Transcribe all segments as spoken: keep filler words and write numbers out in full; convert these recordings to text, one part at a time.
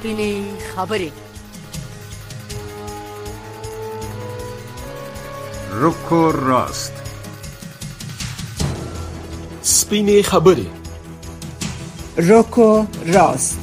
سپینې خبرې. رکو راست. سپینې خبرې. رکو راست.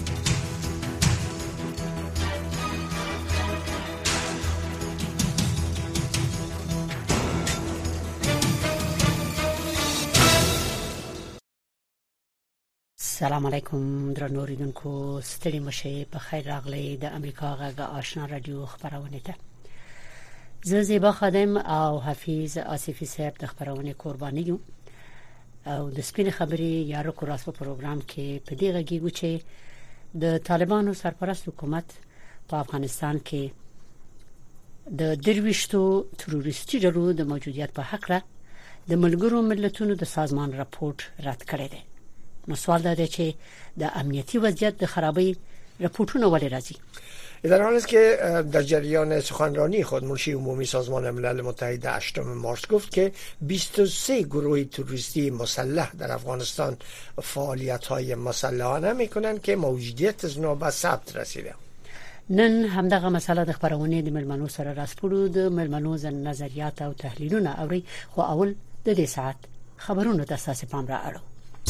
السلام علیکم درنو اوریدونکو، ستړي مشه، په خیر راغلی د امریکا غږ آشنا رادیو خبرونه ته. زه زیبا خادم او حفیظ آصفی صاحب د خبرونه قربانی یو او د سپین خبرې یا رکو راست په پروګرام کې په دې غږیږو چې د طالبانو سرپرست حکومت په افغانستان کې د درويشتو تروریستي ډلو د موجودیت په حق را د ملګرو ملتونو د سازمان راپورټ رد کړی دی. نو سوال دا دی چې د امنیتی وضعیت د خرابی راپورټونه ولې راځي؟ در حالی است که در جریان سخنرانی خود منشی عمومی سازمان ملل متحد هشتم مارس گفت که بیست و سه گروه تروریستی مسلح در افغانستان فعالیت‌های مسلحانه می‌کنند که موجودیت از نو به ثبت رسیده. نن همدغه مسله د خبرونه د ملمنو سره راسپړو د ملمنو نظریات او تحلیلونه اوري، خو اول د دې ساعت خبرونه د اساس پام را اړو.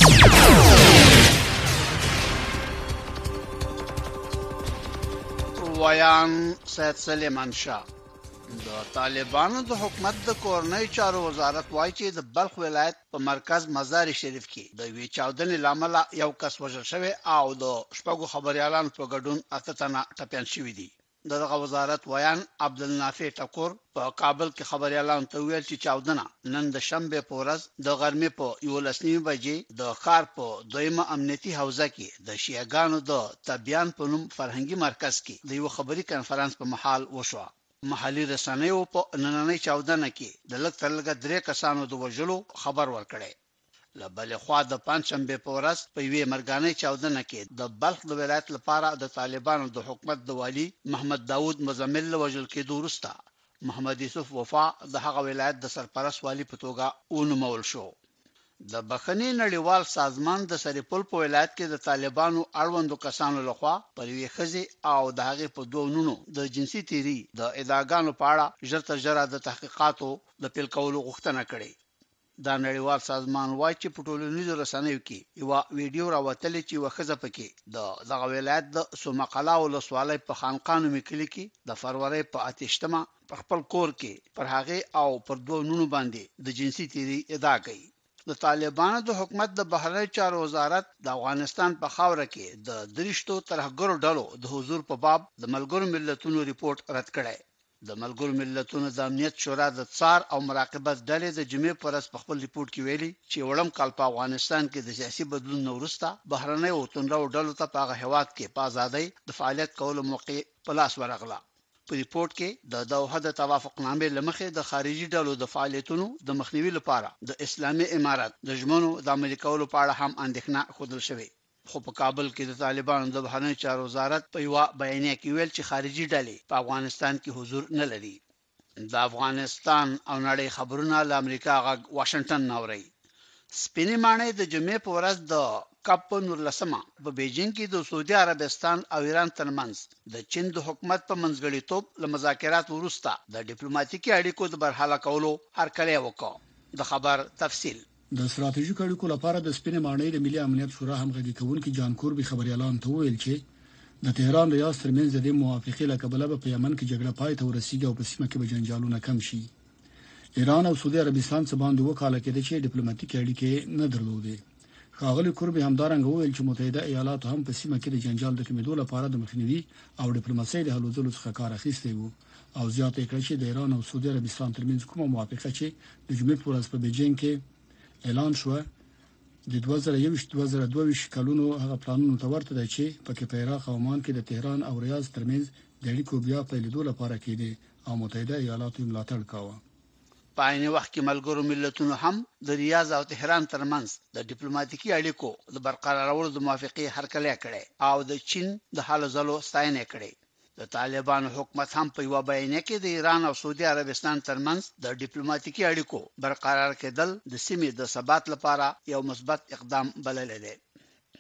ویان سید سلیمان شاه. د طالبانو د حکومت د کورنۍ چارو وزارت وایي چې د بلخ ولایت په مرکز مزار شریف کې د وی چاودنې لامل یو کس وژل شوی او د شپږو خبريالانو په ګډون اته تنه ټپيان شوي دي. دغه وزارت ویان عبدالنافع ټکور په کابل کې خبريالانو ته ویل چې چاودنه نن د شنبه په ورځ د غرمې په یولس نیمه بجې د ښار په دویمه امنیتي حوزه کې د شیعاګانو د تبیان په نوم فرهنګي مرکز کې د یو خبري کانفرنس په محل وشو. محلي رسنیو په نننۍ چاودنه کې د لږ تر لږه درې کسانو د وژلو خبر ورکړی. لبل خوا د پنځشنبه په ورځ په یوې مرګانې چاودنه کې د بلخ د ولایت لپاره د طالبانو د حکومت د والی محمد داوود مزمل وژل کېدو وروسته محمد یوسف وفا د هغه ولایت د سرپرست والی په توګه ونومول شو. د بخښنې نړیوال سازمان د سریپل په ولایت کې د طالبانو اړوندو کسانو لخوا پر یوې ښځې او د هغې په دوه نونو د جنسي تیری د ادعاګانو په اړه ژر تر ژره د تحقیقاتو د پیل کولو غوښتنه کړې. دا نړیوال سازمان وایي چې په ټولنیزو رسنیو کې یو ویډیو راوتلې چې یوه ښځه پکې د دغه ولایت د سومقلا ولسوالۍ په خانقانو مکلي کې د فروری په اتهشتمه په خپل کور کې پر هغې او پر دوه نونو باندې د جنسي تیری ادعا کوي. د طالبانو د حکومت د بهرنی چارو وزارت د افغانستان په خاوره کې د دریشتو ترهګرو ډلو د حضور په باب د ملګرو ملتونو ریپورت رد کړی. د ملګرو ملتونو د امنیت شورا د څار او مراقبت ډلې د جمعې پر ورځ په خپل ریپورت کې ویلي چې وړم کال په افغانستان کې د سیاسي بدلون وروسته بهرنی وطنرو ډلو ته په هغه هېواد کې په ازادۍ د فعالیت کولو موقع په لاس ورغله. په ریپورت کې د دوحه د توافقنامې لمخې د خارجي ډلو د فعالیتونو د مخنیوي لپاره د اسلامي امارات د ژمنو د عملي کولو په اړه هم اندېښنه ښودل شوې. خو په کابل کې د طالبانو د بهرنی چارو وزارت په یو بیانیه کې ویل چې خارجي ډلې په افغانستان کې حضور نه لري. د افغانستان او نړۍ خبرونه له امریکا غږ واشنگټن نوري. سپینې ماڼۍ د جمعې په ورځ د کپ نورلسمه په بیجینګ کې د سعودي عربستان او ایران ترمنځ د چین د حکومت په منځګړیتوب له مذاکرات وروسته د ډیپلوماټیکي اړیکو د برحاله کولو هرکلی وکړ. د خبر تفصیل. د ستراتیژیکو اړیکو لپاره د سپینې ماڼۍ د ملي امنیت شورا همغږي کوونکي جان کوربي خبريالانو ته ویل چې د تهران ریاض ترمنځ د موافقې له کبله په یمن کې جګړه پای ته ورسیږي او په سیمه کې به جنجالونه کم شي. ایران او سعودي عربستان څخه باندې وکاله کېده چې ډیپلوماټیکي اړیکې نه درلودې. ښاغلي کوربي همدارنګه ویل چې متحده ایالات هم په سیمه کې د جنجال د کمیدو لپاره د مخنیوي او ډیپلوماسۍ د هلو ځلو څخه کار اخیستی وو او زیاته کړ چې د ایران او سعودي عربستان ترمنځ کومه موافقه چې د جمعې په ورځ په بیجینګ کې اعلان شو د دوه زره یو دوه زره دوه کلونو هغه پلانونو ته ورته دی چې پکې په عراق او عمان کې د تهران او ریاض ترمنځ د اړیکو بیا پیلېدو لپاره کېده او متحده ایالاتو ملاتړ کاوه. په عین وخت کې ملګرو ملتونو هم د ریاض او تهران ترمنځ د ډیپلوماټیکي اړیکو د برقرارولو د موافقې هرکلی کړی او د چین د هلو ځلو ستاینه کړې. د طالبانو حکومت هم په یو بیانیه کې د ایران او سعودي عربستان ترمنځ د ډیپلوماټیکي اړیکو برقرار کېدل د سیمې د ثبات لپاره یو مثبت اقدام بللی دی.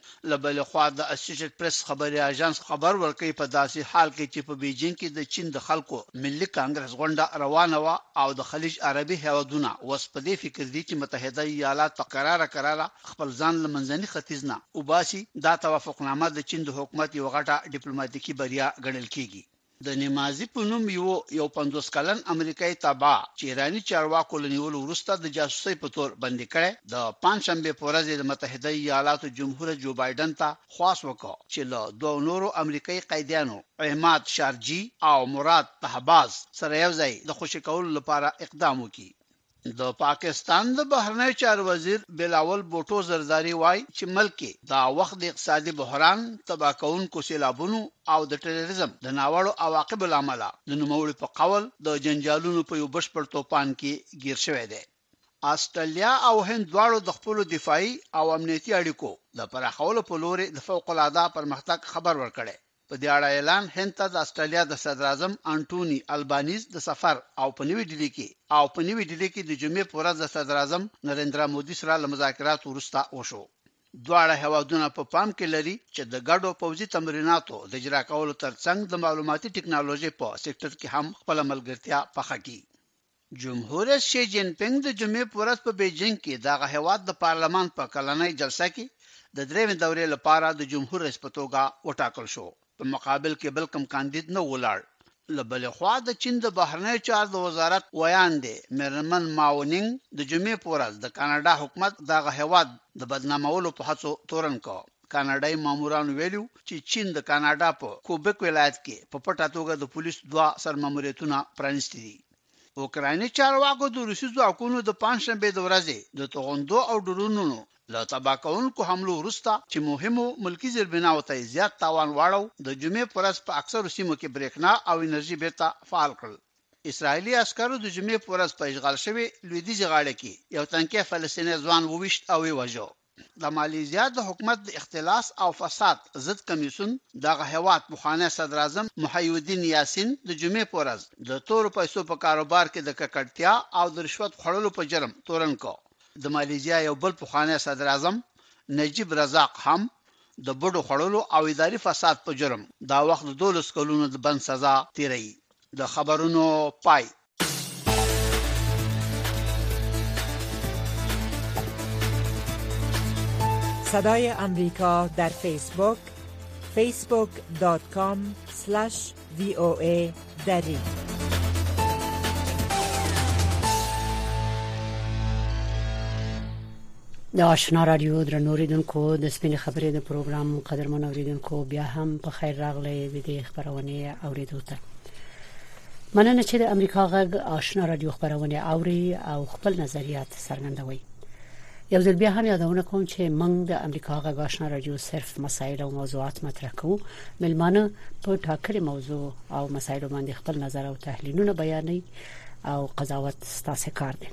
لبل خوا د اسوسییټډ پریس خبري اژانس خبر ورکړي په داسې حال کې چې په بیجینګ کې د چین د خلکو ملي کانګرس غونډه روانه و او د خلیج عربي هیوادونه اوس په دې فکر دي چې متحده ایالات په قراره قراره خپل ځان لمنځني ختیځ نه وباسي. دا توافقنامه د چین د حکومت یو غټه ډیپلوماټیکي بریا ګڼل کیږي. د نمازي په نوم یو یو پنځوس کلن امریکایي تابع چې ایرانی چارواکو لنیول وروسته د جاسوسي په تور بندي کړي د پنځشنبه په ورځ د متحده ایالاتو جمهور جو بایدن ته خواست وکړ چې له دوه نورو امریکایي قیدیانو احمد شارجي او مراد طهباز سره یو ځای د خوشی کولو لپاره اقدام وکړي. د پاکستان د بهرنی چارو وزیر بلاول بوټو زرداری وای چې ملک دا وخت د اقتصادي بحران تباہ کونکو سیلابونو او د ټیرریزم د ناوړو عواقب لامل د نوموړي په قول د جنجالونو په یو بشپړ توپان کې گیر شوی دی. استرالیا او هند دواړو د خپل دفاعي او امنیتي اړیکو د پراخولو په لور د فوق العاده پرمختګ خبر ورکړي. په دې اړه اعلان هند ته د استرالیا د صدر اعظم انټونی البانیز د سفر او په نوې ډیلی کې او په نوې ډیلی کې د جمعې په ورځ د صدر اعظم نریندرا مودي سره له مذاکراتو وروسته وشو. دواړه هیوادونه په پام کې لري چې د ګډو پوځي تمریناتو د اجرا کولو ترڅنګ د معلوماتي ټکنالوژي په سېکټر کې هم خپل ملګرتیا پخه کړي. جمهور رئیس شي جین پینګ د جمعې په ورځ په بیجینګ کې دغه هیواد د پارلمان په کلنۍ جلسه کې د درېمې دورې لپاره د جمهور رئیس په توګه وټاکل شو. په مقابل کې بل کم کاندید نه ولاړ. لبل خوا د چین د بهرنی چارو د وزارت ویان دی مرمن ماونینګ د جمعې په ورځ د کاناډا حکومت دغه هیواد د بدنامولو په هڅو تورن کو. کاناډای ماموران ویلو چې چین د کاناډا په کوبک ولایت کې په پټه توګه د پولیس دوا سرماموریتونه پرانیستي دي. اوکرایني چارواکو د روسي ځواکونو د پنځشنبه د ورځې د توغندو او ډرونونو له تباکونکو حملو وروسته چې مهمو ملکی زیربناو ته زیات تاوان واړو د جمعې پر ورځ په اکثر سیمو کې برېښنا او انرژي بیرته فعال کړل. اسرایلی عسکرو د جمعې پر ورځ په اشغال شوی لویدیځ غاړه کې یو تنکي فلسطینی ځوان وویشت او وژو. د مالیزیا د حکومت د اختلاس او فساد ضد کمیسیون دغه هیواد مخانه صدر اعظم محی الدین یاسین د جمعې پر ورځ د تور پیسو په کاروبار کې د ککړتیا او د رشوت خوړلو په جرم تورن کو. د مالیزیا یو بل پخوانی صدر اعظم نجیب رزاق هم د بډو خړلو او اداري فساد په جرم دا وخت د دولس کلونو د بند سزا تیری. د خبرونو پای. صدای امریکا در فیسبوک فیسبوک دات کام اسلش وی او ای دری. د آشنا رادیو درنو اوریدونکو د سپین خبرې د پروګرام قدرمن اوریدونکو بیا هم په خیر راغلی د دې خبرونه اوریدو ته. مننه چې د امریکا غږ آشنا رادیو خبرونه اوري او خپل نظریات څرګندوي. یو ځل بیا هم یادونه کوم چې موږ د امریکا غږ آشنا رادیو صرف مسایل او موضوعات مطرح کوو. ملمانه په ټاکلي موضوع او مسایل باندې خپل نظر او تحلیلونه بیانوي او قضاوت ستاسو کار دی.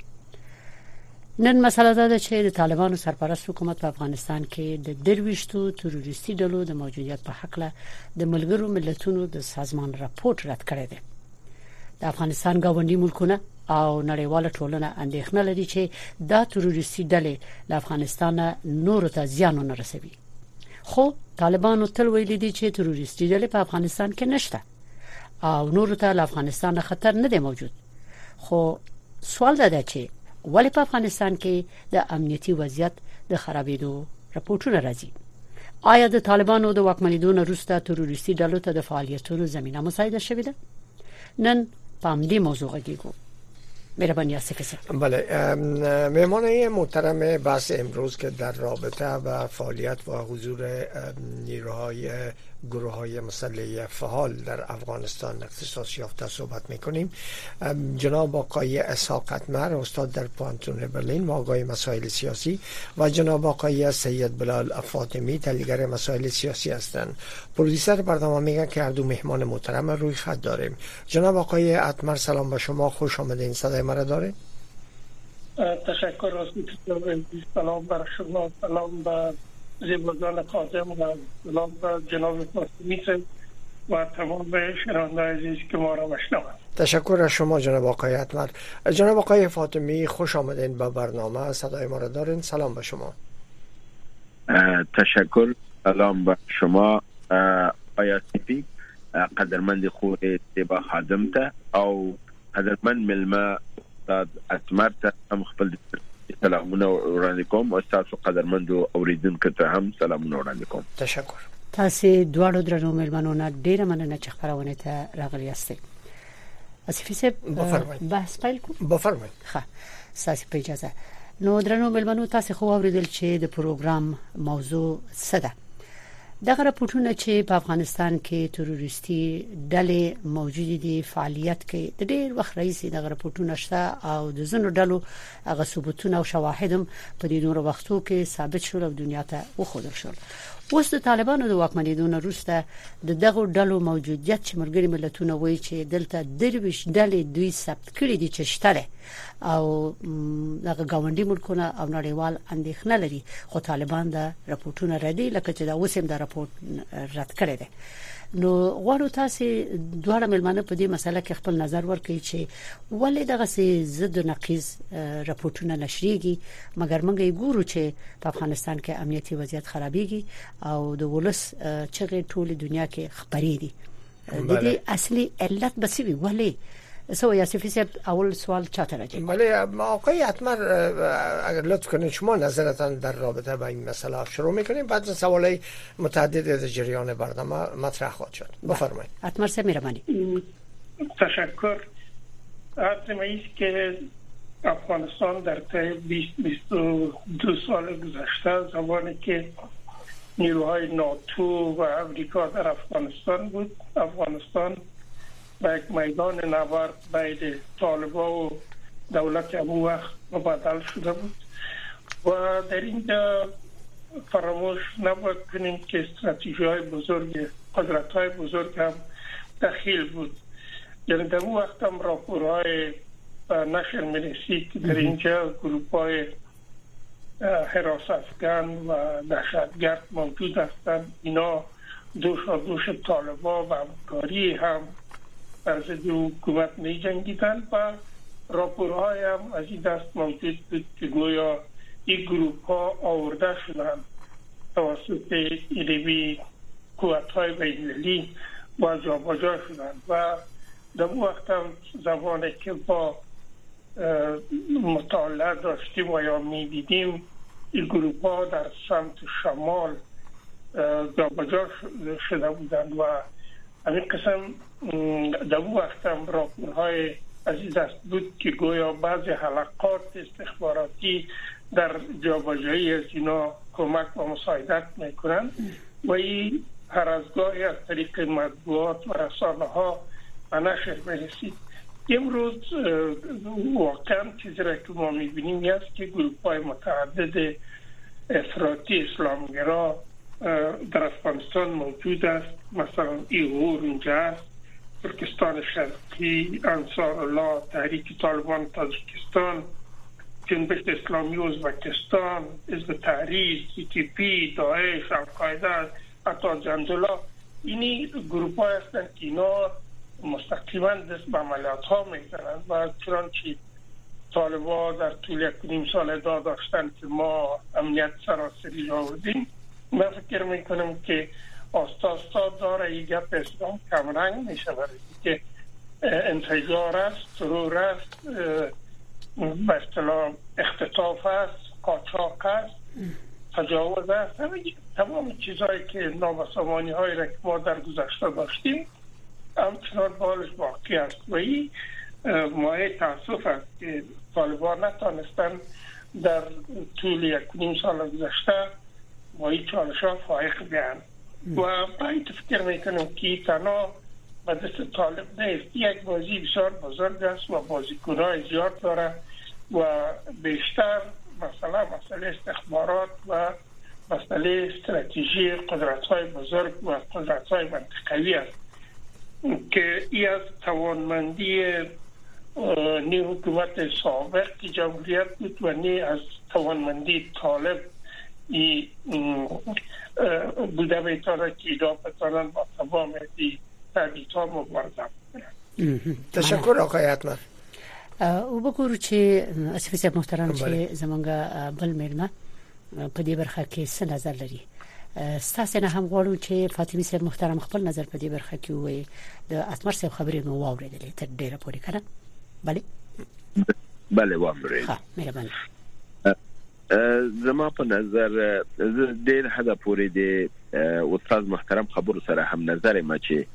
نن مسله ده چې د طالبانو سرپرست حکومت په افغانستان کې د درويشتو تروریستي ډلو د موجودیت په حق له د ملګرو ملتونو د سازمان راپورټ رد کړی دی. د افغانستان گاونډي ملکونه او نړیواله ټولنه اندېښنه لري چې دا تروریستي ډلې د افغانستان نور ته زیان نه رسوي. خو طالبانو تل ویلي دي چې تروریستي ډلې په افغانستان کې نشته او نور ته له افغانستان خطر نه دی موجود. خو سوال ده چې ولې په افغانستان کې د امنیتي وضعیت د خرابېدو راپورټونه راځي؟ آیا د طالبانو د واکمنیدو وروسته تروریستي ډلو ته د فعالیتونو زمينه مساعده شوې ده؟ نن په دې موضوع کې مهربانی آصف. بله، مهمان محترم بحث امروز که در رابطه با فعالیت و حضور نیروهای گروه‌های مسلح فعال در افغانستان اختصاص یافته صحبت می‌کنیم. جناب آقای اسحاق اتمر استاد در پانتون برلین و آقای مسائل سیاسی و جناب آقای سید بلال فاطمی تحلیلگر مسائل سیاسی هستند. پرودوسر برنامه میگن که هر دو مهمان محترم روی خط داریم. جناب آقای اتمر سلام به شما، خوش آمدین. صدای ما را داره؟ تشکر از سلام بر شما، سلام به زیبازان قادم و سلام به جناب فاطمی و تمام شنوندگان عزیز که ما را میشنوند. تشکر از شما جناب آقای اتمر. جناب آقای فاطمی خوش آمدین به برنامه. صدای ما را دارین؟ سلام به شما. تشکر. سلام به شما آیا سیپی، قدرمند خود زیبا خادم ته او قدرمند ملما استاد اتمر ته هم خپل سلامونه وړاندې کوم، او استاد قدرمند اوریدونکو ته هم سلامونه وړاندې کوم. تشکر. تاسو دواړو درنو ملمنو نه ډیره مننه چې خبرونه ته راغلی یاستئ. اسفی صاحب بحث پیل کوم. بفرمایئ. ښه، تاسو په اجازه. نو درنو ملمنو تاسو خو اوریدل چې د پروګرام موضوع څه ده. دغه راپورټونه چې په افغانستان کې تروریستي ډلې موجود دي فعالیت کوي، د ډېر وخت راځي دغه راپورټونه شته او د زنو ډلو هغه ثبوتونه او شواهد هم په دې نور وختو کې ثابت شول او دنیا ته وښودل شول. اوس د طالبانو د واکمنېدو وروسته د دغه ډلو موجودیت چې ملګري ملتونه وایي چې دلته درویش ډلې دوی ثبت کړي دي چې شته او دغه گاونډي ملکونه او نړیوال اندېښنه لري، خو طالبان د راپورټونه ردي لکه چې دا اوس هم د راپورټ رد کړی دی. نو غواړو تاسو دواړه ملمنه په دې مسله کې خپل نظر ورکړئ چې ولې دغه سي ضد نقیض راپورټونه نشریږي، مګر موږ یې ګورو چې په افغانستان کې امنیتي وضعیت خرابېږي او د ولس چې ټول دنیا کې خبرې دي. د دې اصلي علت به څه وي؟ ولې سو یاسفی صاحب اول سوال چاته راځي؟ بله آقای اتمر اگر لطف کنید شما نظرتان در رابطه با این مسئله شروع میکنیم، بعد سوالای متعدد از جریان برنامه مطرح خواهد شد. بفرمایید. اتمر صاحب مهربانی. تشکر. حتما است که افغانستان در طی بیست بیست و دو سال گذشته زمانی که نیروهای ناتو و امریکا در افغانستان بود، افغانستان به یک میدان نبرد بین طالبان و دولت اون وقت مبادل شده بود و در اینجا فراموش نباید کنیم که استراتژی های بزرگ قدرت های بزرگ هم دخیل بود. یعنی در اون وقت هم راپورهای نشر می‌رسید که در اینجا گروپ های حراس افغان و دهشتگرد موجود هستند، اینا دوشا دوش طالبان و همکاری هم بر ضد حکومت می جنگیدند و راپورهای هم از این دست موجود بود که گویا این گروپ ها آورده شدند توسط ایروی قوت های بین‌المللی و جابجا شدند و در اون وقت هم زمانی که با مطالعه داشتیم و یا می دیدیم این گروپ ها در سمت شمال جابجا شده بودند و همین قسم در اون وقت هم راپورهای عزیز است بود که گویا بعضی حلقات استخباراتی در جابجایی از اینا کمک و مساعدت میکنند و این هر از گاهی از طریق مطبوعات و رسانه ها به نشر میرسید. امروز واقعا چیزی را که ما میبینیم این است که گروپ های متعدد افراطی اسلامگرا در افغانستان موجود است. مثلا ایغور اینجا است، ترکستان شرقی، انصار الله، تحریک طالبان تاجیکستان، جنبش اسلامی ازبکستان، حزب تحریر، تی تی پی، داعش، القاعده، حتی جندولا. اینی گروپ های هستند که اینا مستقیما دست به عملیات ها میزنند و چنانچه طالبان در طول یک نیم سال ادعا داشتند که ما امنیت سراسری آوردیم. من فکر میکنم که آستا آستا داره یک گپ اسلام کمرنگ میشه برای که انفجار است، ترور است، به اصطلاح اختطاف است، قاچاق است، تجاوز است، تمام چیزهایی که نابسامانی هایی را که ما در گذشته داشتیم همچنان بالش باقی است و این مایه تاسف است که طالبان نتانستن در طول یک نیم سال گذشته با این چالش ها فائق بیان و باید فکر میکنم که تنها به دست طالب نیست، یک بازی بسیار بزرگ است و بازیکن های زیاد داره و بیشتر مثلا مسئله استخبارات و مسئله استراتژی قدرت های بزرگ و قدرت های منطقوی است که ای از توانمندی نی حکومت سابق جمهوریت بود و نی از توانمندی طالب ای بوده بیتاره که ایدا بتانن با تمام دی تردیت ها مبارزه بکنن. تشکر آقای اتمر. او بگورو چې اسفی صاحب محترم چې زمونږ بل میرمه په دې برخه کې څه نظر لري؟ ستاسو نه هم غواړو چې فاطمه صاحب محترم خپل نظر په دې برخه کې وایي. د اتمر صاحب خبرې مو واورېدلې تر ډیره پورې کنه؟ bale bale واورېدل. ها مهرباني. زما په نظر ډېر حدا پورې د استاد محترم خبرو سره هم نظر ما چې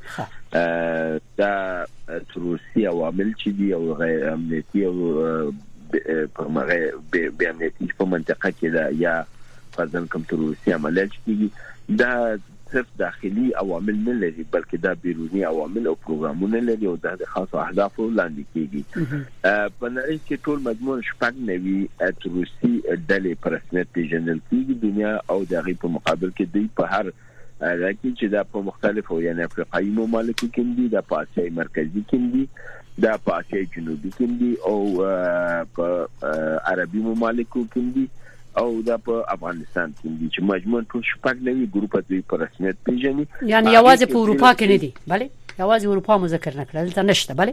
دا تروریستي عوامل چې دي او غیر امنیتي او په مغه به امنیتي په منطقه کې دا یا فزن کوم تروریستي عملیات کیږي دا صرف داخلي عوامل نه لري بلکې دا بیرونی عوامل او پروګرامونه لري او د خاصو اهدافو لاندې کیږي. په نړۍ کې ټول مجموع شپږ نوي تروریستي ډلې په رسمیت پیژندل کیږي دنیا او د غي په مقابل کې دوی په هر راکې چې دا په مختلفو یعنی افریقایي ممالکو کې دي دا په اسیا مرکزي کې دي دا په اسیا جنوبي کې دي او په عربي ممالکو کې دي او دا په افغانستان کې دي چې مجموع ټول شپږ نوي ګروپ دوی په رسمیت پیژني. یعنی یوازې په اروپا کې نه دي bale یوازې اروپا مو ذکر نه کړل دلته نشته bale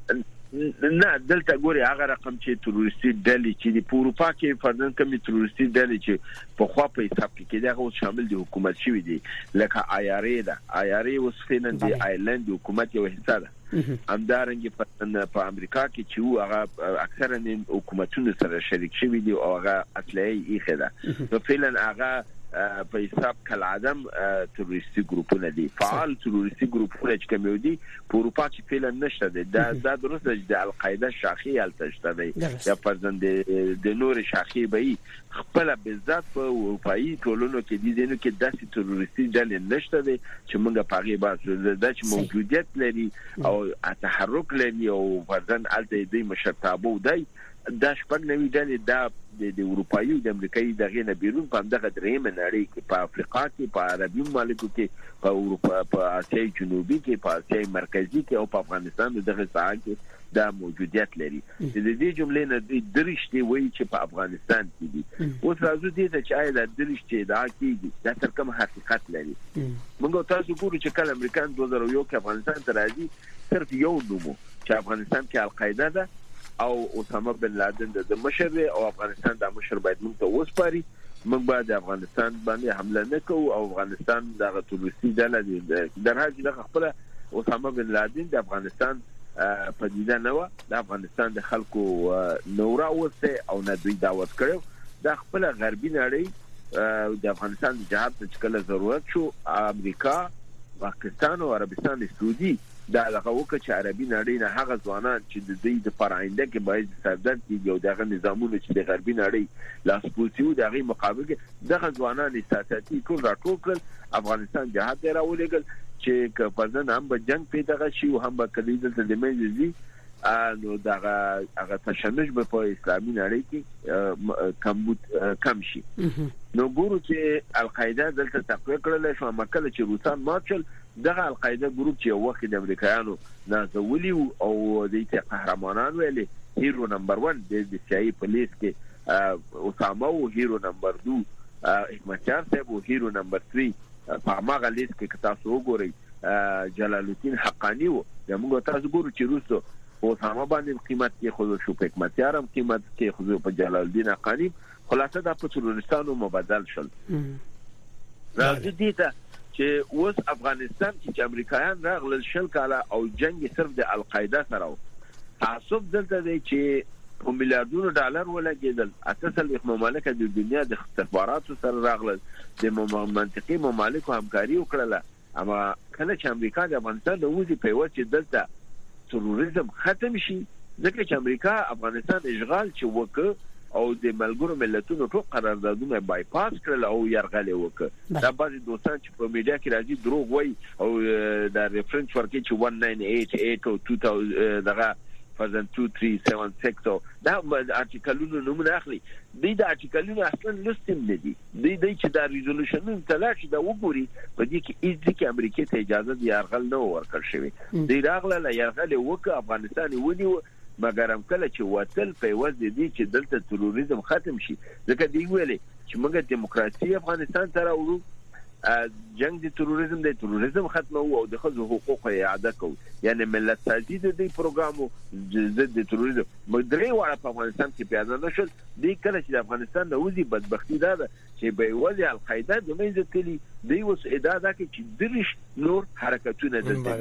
نه دلته ګوري هغه رقم چې تروریستي ډلې چې د اروپا کې فرضاً کومي تروریستي ډلې چې په خوا په حساب کې کېدای غو شامل دي حکومت شوی دي لکه آیاري ده آیاري اوس فینن دی آیلند حکومت یو حصہ ده همدارنګه په امریکا کې چې هغه اکثرا حکومتونو سره شریک شوی دي او هغه اصلي یې خده نو فعلا هغه په حساب کله عدم تروریستي ګروپونه دي فعال تروریستي ګروپونه چې کوم دي په اروپا کې فعلا نشته دي دا دا درسته د القاعده شاخي التشته دي یا فرضاً د نور شاخي به خپل بالذات په اروپאי ټولنو کې دي دنه کې داسې تروریستي ډلې نشته دي چې موږ په هغه باندې د چې موجودیت لري او تحرک لري او فرضاً الته دې مشرتابو دی دا شپږ نوي ډلې دا د اروپאי او د امریکایي دغه نه بیرون په دغه درېم نړۍ کې په افریقا کې په عربي مملکتو کې په اروپا په اسیا جنوبي کې په اسیا مرکزي کې او په افغانستان دغه ځای کې دا موجودیت لري. د دې جملې نه د درشتي وایي چې په افغانستان کې دي اوس راځو دې ته چې آیا د درشتي دا کېږي دا تر کوم حقیقت لري. موږ تاسو ګورو چې کله امریکایان دوه زره یو کې افغانستان ته راځي صرف یو نومو چې افغانستان کې القاعده ده او اسامه بن لادن د مشر او افغانستان د مشر باید موږ ته وسپاري موږ باید د افغانستان باندې حمله نکوو او افغانستان د تروریستي ډله درحاجي د خپل اسامه بن لادن د افغانستان پدیده نه و د افغانستان د خلکو نورا وسته او نه دوی دعوت کړو د خپل غربي نړۍ د افغانستان د جهاد ته کله ضرورت شو امریکا پاکستان او عربستان سعودي دا هغه وکړه چې عربي نړۍ نه هغه ځوانان چې د دې د پراینده کې باید سردار کیږي او دغه نظامونه چې د غربي نړۍ لاس پوسیو دغه مقابل کې دغه ځوانان سیاسي ټول راټول کړل افغانستان جهاد راولېګل چې کپزن هم به جنگ پیدا شي او هم به کلیدل د مېزي نو دغه هغه تشنج به په اسلامي نړۍ کې کمبود کم شي. نو ګورو چې القاعده دلته تقویه کړل شو مکه چې روسان ماچل دغه القاعده ګروپ چې وخت د امریکایانو نازولي او د دې قهرمانان ویلي هیرو نمبر واحد د سیاسي پولیس کې اسامه او هیرو نمبر دو احمدشاه صاحب او هیرو نمبر سه په هغه لیست کې تاسو وګورئ جلال الدین حقانی و موږ تاسو ګورو چې روسو اسامه باندې قیمت کې خو شو په حکمتیار هم قیمت کې خو په جلال الدین حقانی خلاصه د پټرولستانو مبادل شل. راځي دې ته چې اوس افغانستان کې امریکایان راغلل شل کاله او جنگ صرف د القاعده سره تعصب دلته دی چې په میلیارډونو ډالر ولګیدل اساسا مملکت د دنیا د استخباراتو سره راغلل د منطقي ممالکو همکاري وکړه اما کله چې امریکا د افغانستان د وځي په وجه دلته تروریزم ختم شي ځکه چې امریکا افغانستان اشغال چې وکړ او د ملګرو ملتونو ټول قراردادونه بایپاس کړل او یرغل وکړ دا بعضي دوستان چې په میډیا کې راځي دروغ وایي او د ریفرنس ورکړي چې nineteen eighty-eight او two thousand دغه فزن two three seven six دا ارتیکلونو نومونه اخلي دوی د ارتیکلونو اصلا لستم نه دي دوی د چې دا ریزولوشن تلاش دا وګوري په دې کې هیڅ کې امریکا ته اجازه دی یرغل نه ورکړ شوی دوی راغله یرغل وکړ افغانستان ونیو مګر هم کله چې وتل په وځ دي چې دلته تروریزم ختم شي ځکه دی ویلي چې موږ دیموکراسي افغانستان ته راوړو جنگ د تروریزم د تروریزم ختمه او د خځو حقوق اعاده کو یعنی ملت سازي د دې پروګرام ضد د تروریزم مدري وړه په افغانستان کې پیاده نشول د کله چې افغانستان د وزي بدبختی ده چې به وزي القاعده د منځ کلی دی اوس اعاده کې چې درش نور حرکتونه دي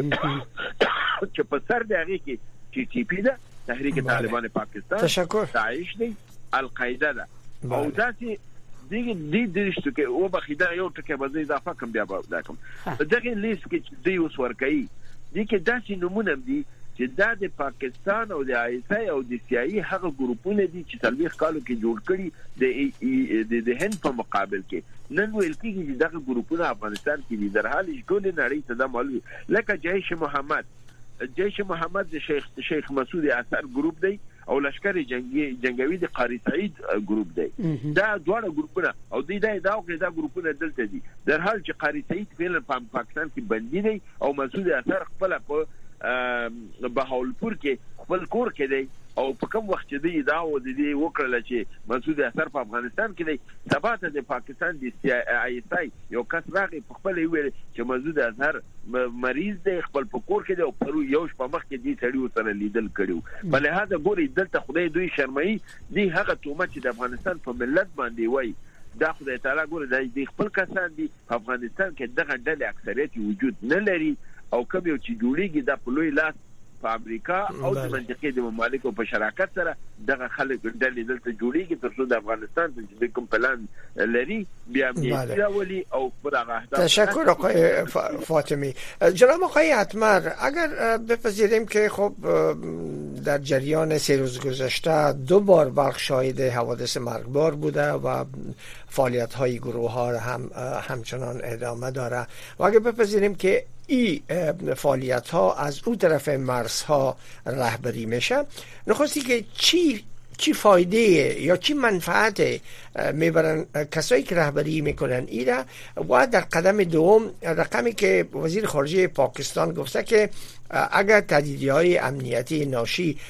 چې په سر د هغه کې چې ټي پی ده تحریک طالبان پاکستان تشکر داعش دی القاعده ده او داسې دیگه دی درشتو که او بخیده یو ټکه به اضافه کوم بیا به کوم دغه لیست کې دی اوس ورکړي دي کې داسې نمونه دي چې دا د پاکستان او د آیسای او د سیاسي هغه ګروپونه دي چې تلويخ کالو کې جوړ کړي د د هند په مقابل کې نن ویل کېږي چې دغه ګروپونه افغانستان کې دي در حال ټول نړۍ ته د معلومي لکه جیش محمد جیش محمد د شیخ شیخ مسعود اثر ګروپ دی او لشکري جنگي جنگوي د قاری سعید ګروپ دی دا دواړه ګروپونه او د دې دا او دا ګروپونه دلته دي در حال چې قاری سعید په پاکستان کې بندي دی او مسعود اثر خپل په بهاولپور کې خپل کور کې دی او په کوم وخت چې دی دا و د دې وکړل چې مسعود اثر په افغانستان کې دی ثبات د پاکستان د آیسای یو کس راغی په خپل ویل چې مسعود اثر مریض دی خپل په کور کې دی او پرو یو شپه مخ کې دی سړی سره لیدل کړیو په لهدا ګوري دلته خدای دوی شرمایي دی هغه تومه چې د افغانستان په ملت باندې وای دا خدای تعالی ګوري د خپل کسان دي افغانستان کې دغه ډلې اکثریت وجود نه لري او کوم یو چې جوړیږي د پلوی لاس په امریکا او د منطقې د ممالکو په شراکت سره دغه خلک ډلې دلته جوړیږي ترڅو د افغانستان د کوم پلان لري بیا امنیتي ولي او پر هغه تشکر آقای فاطمی. جناب آقای اتمر اگر بپذیریم که خب در جریان سه روز گذشته دو بار بلخ شاهد حوادث مرگبار بوده و فعالیت های گروه ها هم همچنان ادامه داره و اگر بپذیریم که این فعالیت ها از اون طرف مرزها رهبری میشه نخواستی که چی چی فایده یا چی منفعت میبرن کسایی که رهبری میکنن ایره و در قدم دوم رقمی که وزیر خارجه پاکستان گفته که اگر تهدیدی های امنیتی ناشی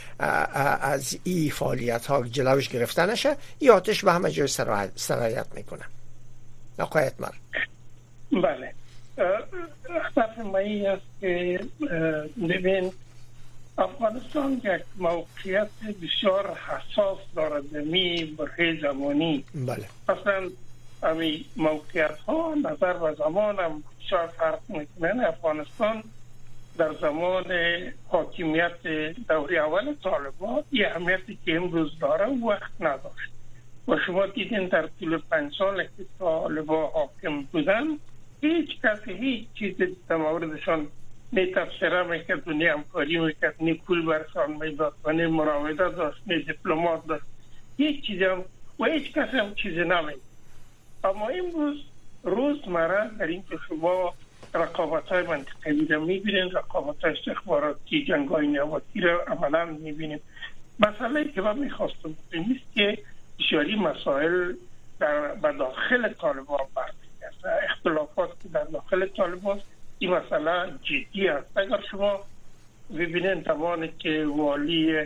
از این فعالیت ها جلوش گرفته نشه این آتش به همه جای سرایت میکنه. آقای اتمر. بله اختلاف مایی است که ببین افغانستان یک موقعیت بسیار حساس دارد می برای زمانی بله اصلا امی موقعیت ها نظر و زمان هم بسیار فرق میکنن. افغانستان در زمان حاکمیت دوره اول طالبان یه اهمیتی که امروز داره وقت نداشت و شما دیدین در طول پنج سال که طالبان حاکم بودن هیچ کسی هیچ چیزی در موردشان نه تفسیره میکرد و نه همکاری میکرد نه پول برسان میداد و نه مراوده داشت نه دیپلمات داشت هیچ چیزی هم و هیچ کسی هم چیزی نمید. اما امروز روزمره در این که شما رقابت های منطقه‌ای را میبینید رقابت های استخباراتی جنگ های نیابتی را عملا میبینید. مسئله که من میخواستم بگم است که بسیاری مسائل در داخل طالبان برمیگرده اختلافات که در داخل طالبان این مسئله جدی است. اگر شما ببینید زمانی که والی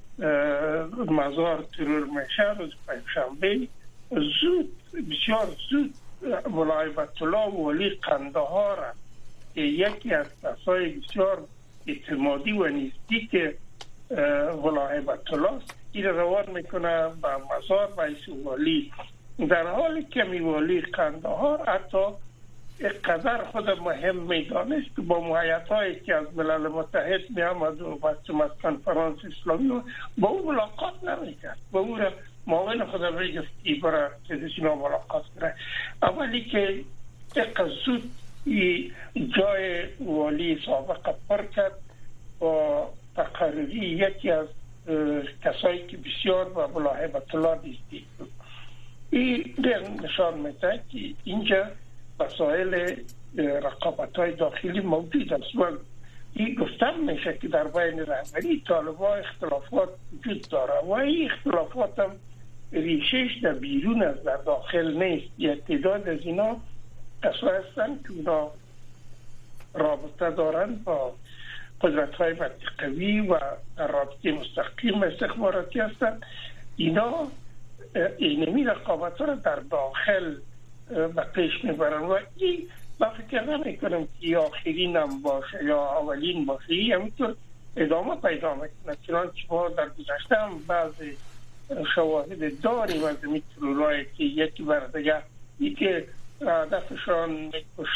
مزار ترور میشه روز پنجشنبه زود بسیار زود مولای بیت‌الله والی قندهار که یکی از کسای بسیار اعتمادی و نزدیک ولای بیت‌الله این روان میکنه به مزار رئیس والی در حالی که می والی قندهار حتی قدر خود مهم میدانست که با محیط هایی که از ملل متحد می آمد و بچه از کنفرانس اسلامی با او ملاقات نمیکرد با او معاون خود بگفتی برای تدشینا ملاقات کرد. اولی که اقا زود جای والی سابقه پر کرد و تقرری یکی از کسایی که بسیار با ولای بیت‌الله نزدیک بود. این نشان میده که اینجا مسائل رقابت های داخلی موجود است و این گفتم میشه که در بین رهبری طالبان اختلافات وجود داره و این اختلافات هم ریشش در بیرون از در داخل نیست. یک تعداد از اینا کسایی هستند که اونا رابطه دارن با قدرت های منطقوی و در رابطه مستقیم استخباراتی هستند. اینا اینمی رقابت ها را در داخل به پیش میبرن و این با فکر نمی کنم که آخرین هم باشه یا اولین باشه، همینطور ادامه پیدا میکنه. چنانچه ما در گذشته هم بعضی شواهد داریم از این ترورایی که یکی بر دیگه یکی هدفشان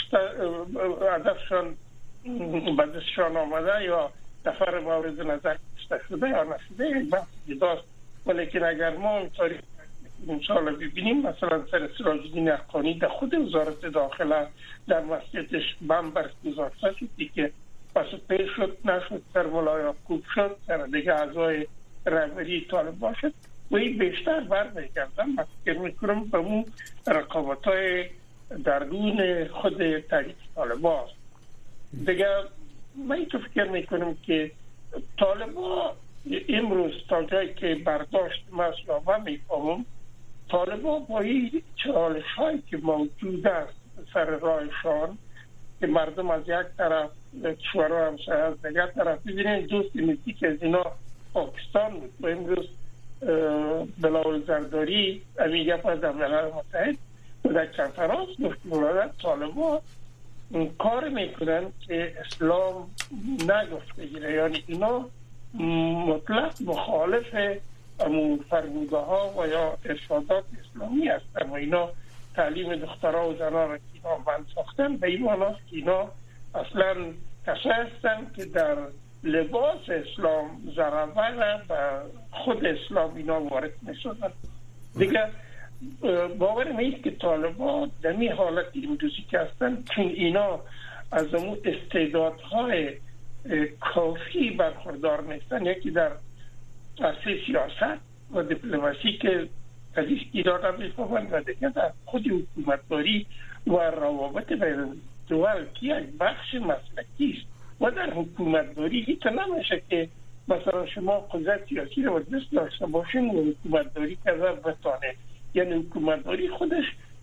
هدفشان به دستشان آمده یا نفر مورد نظر کشته شده یا نشده یک بحثی داست. ولیکن اگر ما تاریخ امسال ببینیم، مثلا سر سراج الدین حقانی در خود وزارت داخله در مسجدش بم برگزار شد که پس پی شد نشد، سر ملا یعقوب شد، سر دیگه اعضای رهبری طالبان شد و این بیشتر برمیگردم. من فکر میکنم به اون رقابت‌های درون خود تحریک طالبان است. دیگه من تو فکر میکنم که طالبان امروز تا جایی که برداشت مسئله میفهمم، طالبان با این چالش هایی که موجود است سر راهشان که مردم از یک طرف کشورها همسایه از دیگر طرف ببینید دوست نزدیک از اینا پاکستان بود و امروز بلاول زرداری امیگه پس در ملل متحد و در کنفرانس گفت که طالبان کار میکنن که اسلام نگفت بگیره، یعنی اینا مطلق مخالف امون فرموده ها و یا ارشادات اسلامی هستن و اینا تعلیم دخترها و زنان را که اینا بند ساختن به این معناست که اینا اصلا کسا هستن که در لباس اسلام ضربه را به خود اسلام اینا وارد می‌سازن. دیگه باور نیست که طالبان در این حالت امروزی که هستن چون اینا از اون استعدادهای کافی برخوردار نیستن، یکی در عرصه سیاست و دیپلماسی که از ایران هم میفهمند و دیگه در خود حکومتداری و روابط بین دول که یک بخش مسلکی است و در حکومتداری هیچ نمیشه که مثلا شما قدرت سیاسی رو دست داشته باشین و حکومتداری کذا بتانه. یعنی حکومتداری خودش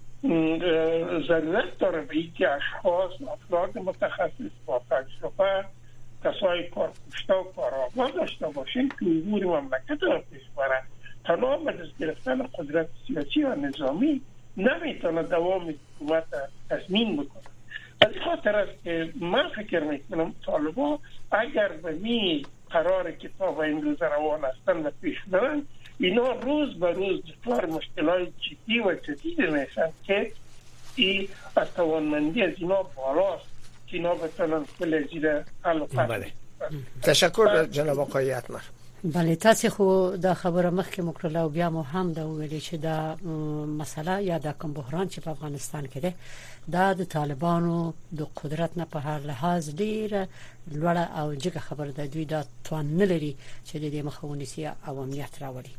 ضرورت داره به اینکه اشخاص افراد متخصص با تجربه کسای کارکشته و کارآمد داشته باشین که امور مملکت را پیش برن. تنها به دست گرفتن قدرت سیاسی و نظامی نمیتونه دوام حکومت تضمین بکنه. از خاطر است که من فکر میکنم طالبان اگر به می قرار کتاب امروز روان هستن و پیش برن، اینا روز به روز دچار مشکلات جدی و جدید میشن که ای از توانمندی از اینا بالاست که اینا بتونن کل زیر حل و بله. تشکر جناب آقای اتمر. بله، تاسو خو دا خبره مخکې مکرله او بیا مو هم دا ویلي چې دا مسله یا دا کوم بحران چې په افغانستان کې ده دا د طالبانو د قدرت نه په هر لحاظ ډیره لوړه او جګه خبره ده. دوی دا توان نه لري چې د دې مخاوني سي عواميت راوړي.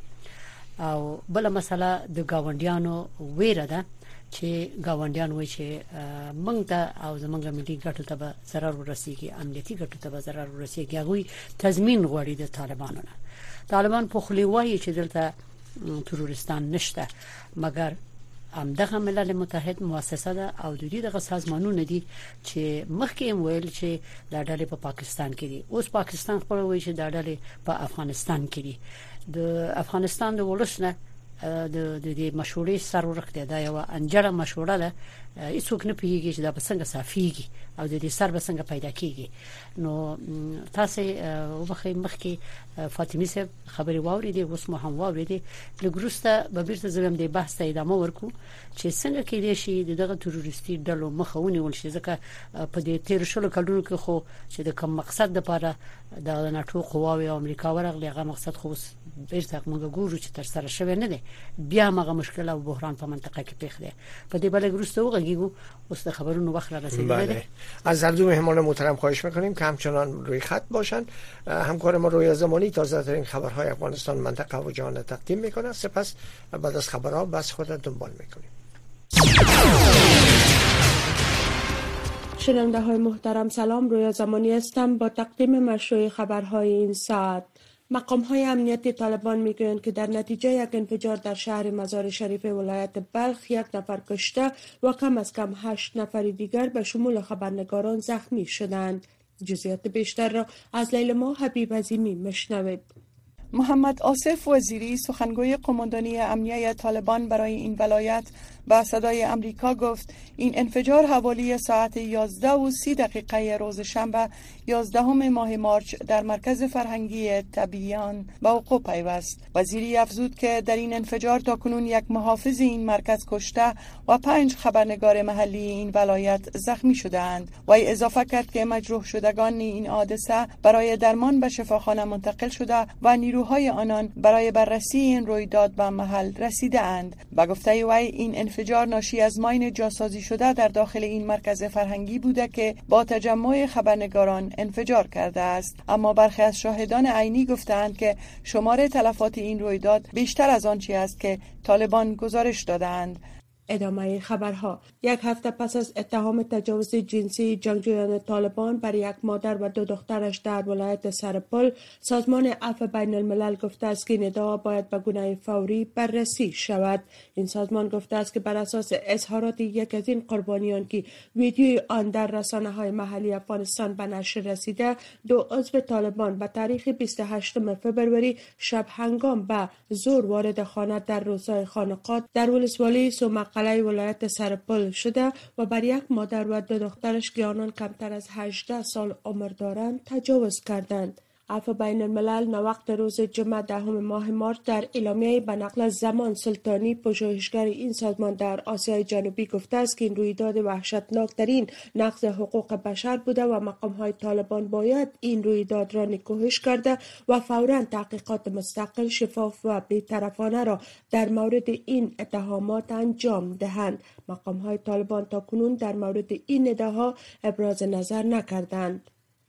او بل مسله د گاونډیانو ویره ده چې گاونډیان وایي چې موږ ته او زمونږ ملي ګټو ته به ضرر ورسیږي، امنیتي ګټو ته به ضرر ورسیږي. هغوی تضمین غواړي د طالبانو نه. طالبان په خلی وایي چې دلته ترورستان نشته، مګر همدغه ملل متحد مؤسسه ده او د دې دغه سازمانونه دي چې مخکې ویل چې د ډلې په پاکستان کې دي. اوس پاکستان خپل وایي چې د ډلې په افغانستان کې دي. د افغانستان د ولسنه د د مشورې سر ورکړه دا یو انجره مشوره ده، هیڅوک نه پیږي چې دا به څنګه صافيږي او د دې سر به څنګه پیدا کیږي. نو تاسو وبخې مخکې فاطمه صاحب خبري واورېدې، اوس مو هم واورېدې. لګروسته به بیرته زم د بحث ته ادامه ورکو چې څنګه کې دي شي دغه تروریستي ډلو مخاوني ول شي، ځکه په دې تیر شلو کلونو کې خو چې د کوم مقصد لپاره د ناتو قواوی او امریکا ورغلی هغه مقصد خو بیرته موږ ګورو چې تر سره شوی نه دی، بیا هغه مشکل او بحران په منطقه کې پیښ دی. په دې بل ګروسته وګیږو اوس د خبرونو وخت را رسیدلی دی. از هر دو مهمان محترم خواهش میکنیم که همچنان روی خط باشن. همکار ما رویا زمانی تازه ترین خبرهای افغانستان، منطقه و جهان تقدیم میکنه. سپس بعد از خبرها بس خود دنبال میکنیم. شنونده های محترم سلام، رویا زمانی هستم با تقدیم مشروع خبرهای این ساعت. مقام های امنیتی طالبان میگویند که در نتیجه یک انفجار در شهر مزار شریف ولایت بلخ یک نفر کشته و کم از کم هشت نفر دیگر به شمول خبرنگاران زخمی شدند. جزئیات بیشتر را از لیلما حبیب عظیمی مشنوید. محمد آصف وزیری سخنگوی قماندانی امنیه طالبان برای این ولایت با صدای امریکا گفت این انفجار حوالی ساعت یازده و سی دقیقه روز شنبه یازدهم ماه مارچ در مرکز فرهنگی تبیان به وقوع پیوست. وزیری افزود که در این انفجار تاکنون یک محافظ این مرکز کشته و پنج خبرنگار محلی این ولایت زخمی شده‌اند. وی اضافه کرد که مجروح شدگان این حادثه برای درمان به شفاخانه منتقل شده و نیروهای آنان برای بررسی این رویداد به محل رسیده اند. با گفته وی این انفجار ناشی از ماین جاسازی شده در داخل این مرکز فرهنگی بوده که با تجمع خبرنگاران انفجار کرده است، اما برخی از شاهدان عینی گفتند که شمار تلفات این رویداد بیشتر از آنچه است که طالبان گزارش دادند. ادامه خبرها. یک هفته پس از اتهام تجاوز جنسی جنگجویان طالبان بر یک مادر و دو دخترش در ولایت سرپل، سازمان عفو بین الملل گفته است که نداها باید به گونه فوری بررسی شود. این سازمان گفته است که بر اساس اظهارات یک از این قربانیان که ویدیوی آن در رسانه‌های محلی افغانستان به نشر رسیده، دو عضو طالبان به تاریخ بیست و هشتم فوریه شب هنگام به زور وارد خانه در روستای خانقات در ولسوالی سومق قلعه ولایت سرپل شده و بر یک مادر و دو دخترش که آنان کمتر از هجده سال عمر دارند تجاوز کردند. عفو بین الملل نوقت روز جمعه دهم ماه مارچ در اعلامیه به نقل زمان سلطانی، پژوهشگر این سازمان در آسیای جنوبی، گفته است که این رویداد وحشتناکترین نقض حقوق بشر بوده و مقام‌های طالبان باید این رویداد را نکوهش کرده و فوراً تحقیقات مستقل، شفاف و بی‌طرفانه را در مورد این اتهامات انجام دهند. مقام‌های طالبان تاکنون در مورد این ادعاها ابراز نظر نکردند.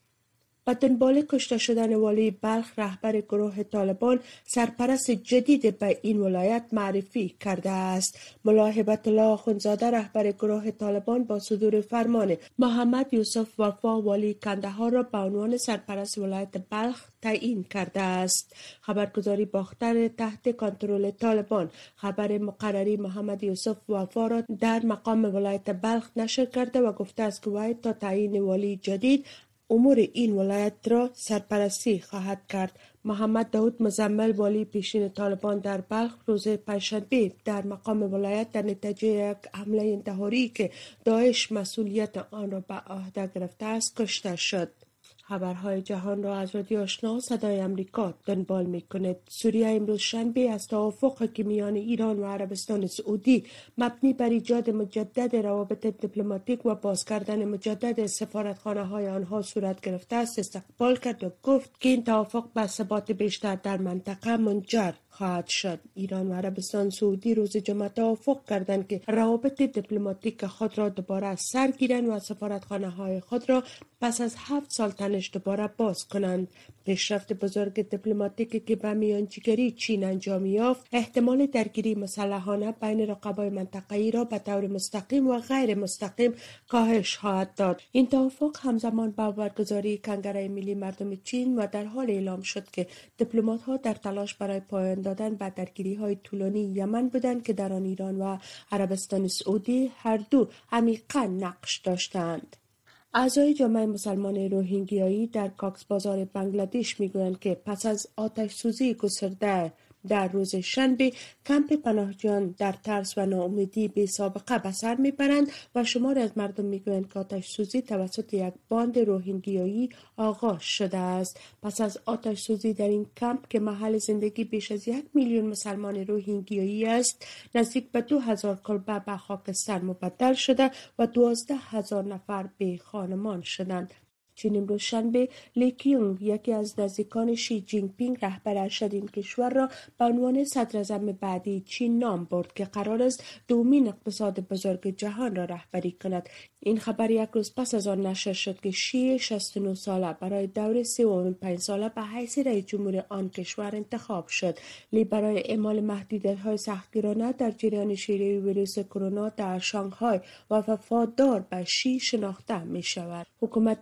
با دنبال کشته شدن والی بلخ، رهبر گروه طالبان سرپرست جدید به این ولایت معرفی کرده است. ملا هبت الله آخونزاده رهبر گروه طالبان با صدور فرمان محمد یوسف وفا والی کندهار را به عنوان سرپرست ولایت بلخ تعیین کرده است. خبرگزاری باختر تحت کنترل طالبان خبر مقرری محمد یوسف وفا را در مقام ولایت بلخ نشر کرده و گفته است که وی تا تعیین والی جدید امور این ولایت را سرپرستی خواهد کرد. محمد داود مزمل والی پیشین طالبان در بلخ روز پنجشنبه در مقام ولایت در نتیجه یک حمله انتحاری که داعش مسئولیت آن را به عهده گرفته است کشته شد. خبرهای جهان را از رادیو آشنا صدای امریکا دنبال می‌کنید. سوریه امروز شنبه از توافقی که میان ایران و عربستان سعودی مبنی بر ایجاد مجدد روابط دیپلماتیک و باز کردن مجدد سفارتخانه‌های آنها صورت گرفته است استقبال کرد و گفت که این توافق به ثبات بیشتر در منطقه منجر خواهد شد. ایران و عربستان سعودی روز جمعه توافق کردند که روابط دیپلماتیک خود را دوباره از سر گیرند و سفارتخانه‌های خود را پس از هفت سال تنش دوباره باز کنند. پیشرفت بزرگ دیپلماتیکی که به میانجیگری چین انجام یافت، احتمال درگیری مسلحانه بین رقبای منطقه‌ای را به طور مستقیم و غیر مستقیم کاهش خواهد داد. این توافق همزمان با برگزاری کنگره ملی مردم چین و در حال اعلام شد که دیپلمات‌ها در تلاش برای پایان دادن به درگیری‌های طولانی یمن بودند که در آن ایران و عربستان سعودی هر دو عمیقاً نقش داشتند. اعضای جامعه مسلمان روهینگیایی در کاکس بازار بنگلادش میگویند که پس از آتش سوزی گسترده در روز شنبه کمپ پناهجویان در ترس و ناامیدی بی سابقه به سر میبرند و شمار از مردم میگویند که آتش سوزی توسط یک باند روهینگیایی آغاز شده است. پس از آتش سوزی در این کمپ که محل زندگی بیش از یک میلیون مسلمان روهینگیایی است، نزدیک به دو هزار کلبه به خاکستر مبدل شده و دوازده هزار نفر بی خانمان شدند. چین امروز شنبه لی کیونگ، یکی از نزدیکان شی جینگ پینگ رهبر ارشد این کشور را به عنوان صدراعظم بعدی چین نام برد که قرار است دومین اقتصاد بزرگ جهان را رهبری کند. این خبر یک روز پس از آن نشر شد که شی شصت و نه ساله برای دوره سوم پنج ساله به حیث رئیس جمهور آن کشور انتخاب شد. لی برای اعمال محدودیت‌های سختگیرانه در جریان شیوع ویروس کرونا در شانگهای و وفادار به شی شناخته می شود. حکومت بریتانیا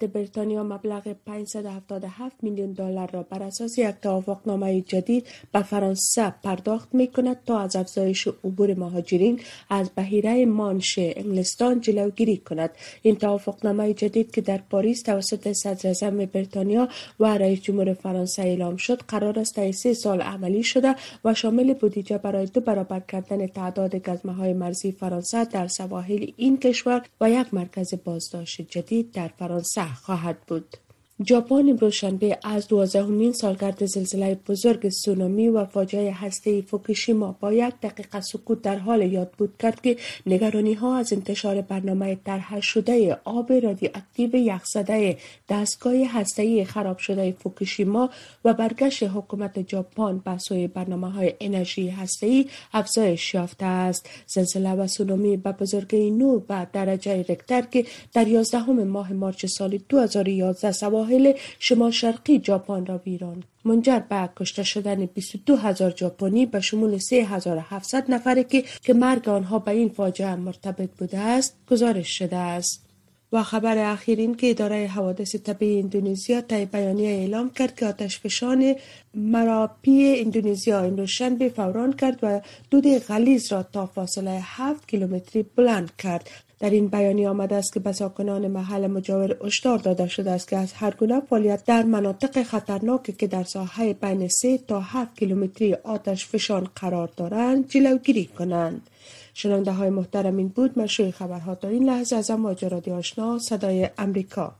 بریتانیا مبلغ پانصد و هفتاد و هفت میلیون دلار را بر اساس یک توافقنامه جدید به فرانسه پرداخت می‌کند تا از افزایش عبور مهاجرین از بحیره مانش انگلستان جلوگیری کند. این توافقنامه جدید که در پاریس توسط صدر اعظم بریتانیا و رئیس جمهور فرانسه اعلام شد قرار است تا سه سال عملی شده و شامل بودجه برای دو برابر کردن تعداد گزمه‌های مرزی فرانسه در سواحل این کشور و یک مرکز بازداشت جدید در فرانسه خواهد بود. ژاپن امروز شنبه از دوازدهمین سالگرد زلزله بزرگ سونامی و فاجعه هسته‌ای فوکوشیما با یک دقیقه سکوت در حال یاد بود کرد که نگرانی‌ها از انتشار برنامه طرح شده آب رادیواکتیو یخزده دستگاه هسته‌ای خراب شده فوکوشیما و برگشت حکومت ژاپن به سوی برنامه‌های انرژی هسته‌ای افزایش یافته است. زلزله و سونامی به بزرگی نه به درجه ریکتر که در یازدهم ماه مارس سال دو هزار و یازده سواحل شمال شرقی ژاپن را ویران منجر به کشته شدن بیست و دو هزار ژاپنی به شمول سه هزار و هفتصد نفر که که مرگ آنها به این فاجعه مرتبط بوده است گزارش شده است. و خبر اخیر این که اداره حوادث طبیعی اندونزیا طی بیانیه اعلام کرد که آتشفشان مراپی اندونزیا امروز شنبه فوران کرد و دود غلیظ را تا فاصله هفت کیلومتری بلند کرد. در این بیانیه آمده است که به ساکنان محل مجاور هشدار داده شده است که از هر گونه فعالیت در مناطق خطرناکی که در ساحه بین سه تا هفت کیلومتری آتش فشان قرار دارند جلوگیری کنند. شنونده های محترم، این بود مشروع خبرها در این لحظه از امواج رادیو آشنا صدای امریکا.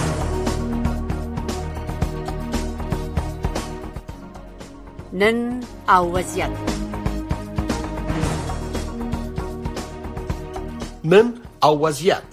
نن او وضعیت نن او وضعیت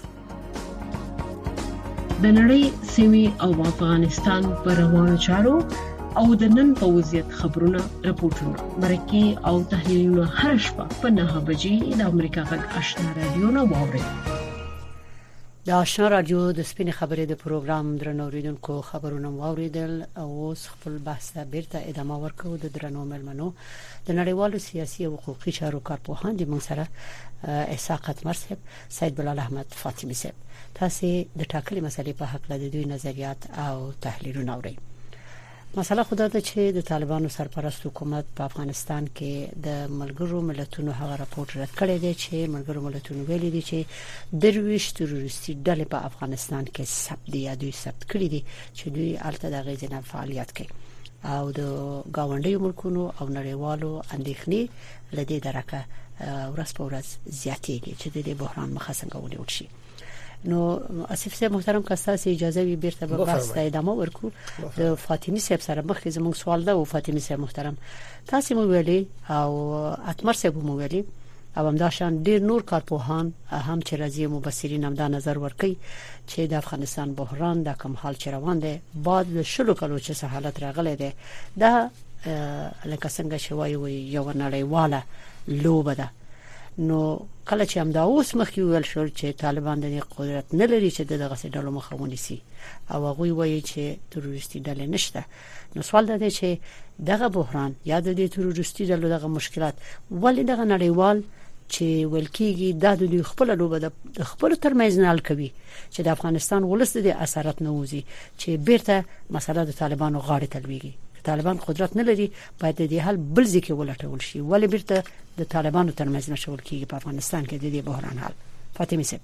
د نړۍ سیمې او افغانستان پر روانو چارو او د نن په وضعیت خبرونه راپورټونه مرکه او تحلیلونه هر شپه په نهه بجې د امریکا غږ آشنا رادیو نه واورئ. د آشنا رادیو د سپین خبرې د پروګرام درنوریدونکو خبرونه واوریدل او اوس خپل بحث ته بیرته ادامه ورکوو. د درنو ملمنو د نړیوالو سیاسي او حقوقي چارو کارپوهان د موږ سره اسحاق اتمر صاحب، سید بلال احمد فاطمی صاحب. تاسو د ټاکلي مسلې په حق له دوی نظریات او تحلیلونه اورئ. مسله خدا ده چې د طالبانو سرپرست حکومت په افغانستان کې د ملګرو ملتونو هغه راپورټ رد کړی دی چې ملګرو ملتونو ویلي دي چې درویش تروریستي ډلې په افغانستان کې ثبت دي یا دوی ثبت کړی دي چې دوی الته د غیزنه فعالیت کوي او د گاونډیو ملکونو او نړیوالو اندېښنې لدې درکه ورځ په ورځ زیاتېږي چې د بحران مخه څنګه ونیول شي. نو اسف صاحب محترم که تاسو اجازه وي بیرته به بحث ته ادامه ورکو. د فاطمی صاحب سره مخکې زموږ سوال ده او فاطمی صاحب محترم تاسو مو ویلي او اتمر صاحب مو ویلي او همداشان ډیر نور کارپوهان هم چې راځي مبصرین هم دا نظر ورکوي چې د افغانستان بحران د کوم حال چې روان دی بعد د شلو کلو چې حالت راغلی دی دا لکه څنګه چې وایي یو نړیواله لوبه ده. نو کله چې هم دا اوس مخکې ویل شو چې طالبان د قدرت نه لري چې دغه ډلو مخه ونیسي او هغه وایي چې تروریستي ډلې نشته، نو سوال ده چې دغه بحران یا د تروریستي ډلو دغه مشکلات ولې دغه نړیوال چې ولکېږي د خپل لوبه د خپل ترمنځ نه حل کوي چې د افغانستان ولست د اثرات نه وځي چې بیرته مسله د طالبانو غاړه تلويږي. طالبان قدرت نه لري، باید د دې حل بل ځکه ولټول شي ولې بیرته د طالبانو ترمنځ نشول کیږي په افغانستان کې د دې بحران حل. فاطمه صاحب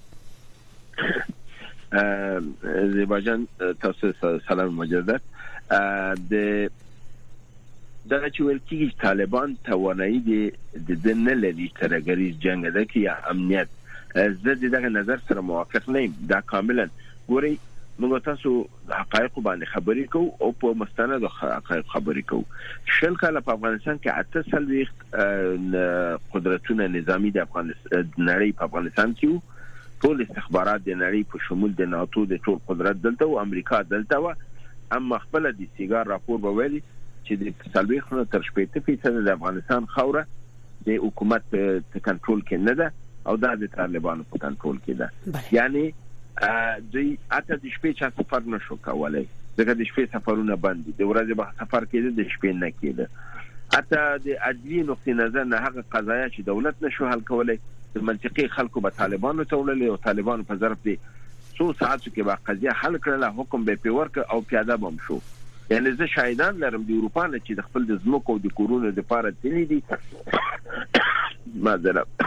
زیباجان تاسو سلام مجدد. د دغه چې ول کېږي طالبان توانایي د نه لري ترګریز جنگ ده کې یا امنیت، زه دغه نظر سره موافق نه یم. دا کاملا ګوري موږ تاسو حقایق باندې خبرې کوو او په مستند حقایق خبرې کوو. شل کاله په افغانستان کې اته سلويخت قدرتونه نظامی د افغانستان نړۍ په افغانستان کې ټول استخبارات د نړۍ په شمول د ناتو د ټول قدرت دلته او امریکا دلته و. اما خپل د سیګار راپور به ویلي چې د سلويخت تر شپږ فیصد د افغانستان خوره د حکومت په کنټرول کې نه ده او دا د طالبانو په کنټرول کې ده. یعنی دوی اته د شپې چا سفر نشو کولای، ځکه د شپې سفرونه بند دي، د ورځې به سفر کېده د شپې نه کېده. اته د عدلی نقطې نظر نه هغه قضایا چې دولت نشو حل کولای د منطقي خلکو به طالبانو ته ولې او طالبانو په ظرف دي څو ساعتو کې به قضیه حل کړله، حکم به پې ورکړ او پیاده به هم شو. یعنی زه شاهدان لرم د اروپا نه چې د خپل د ځمکو او د کورونو دپاره تللي دي. معذرت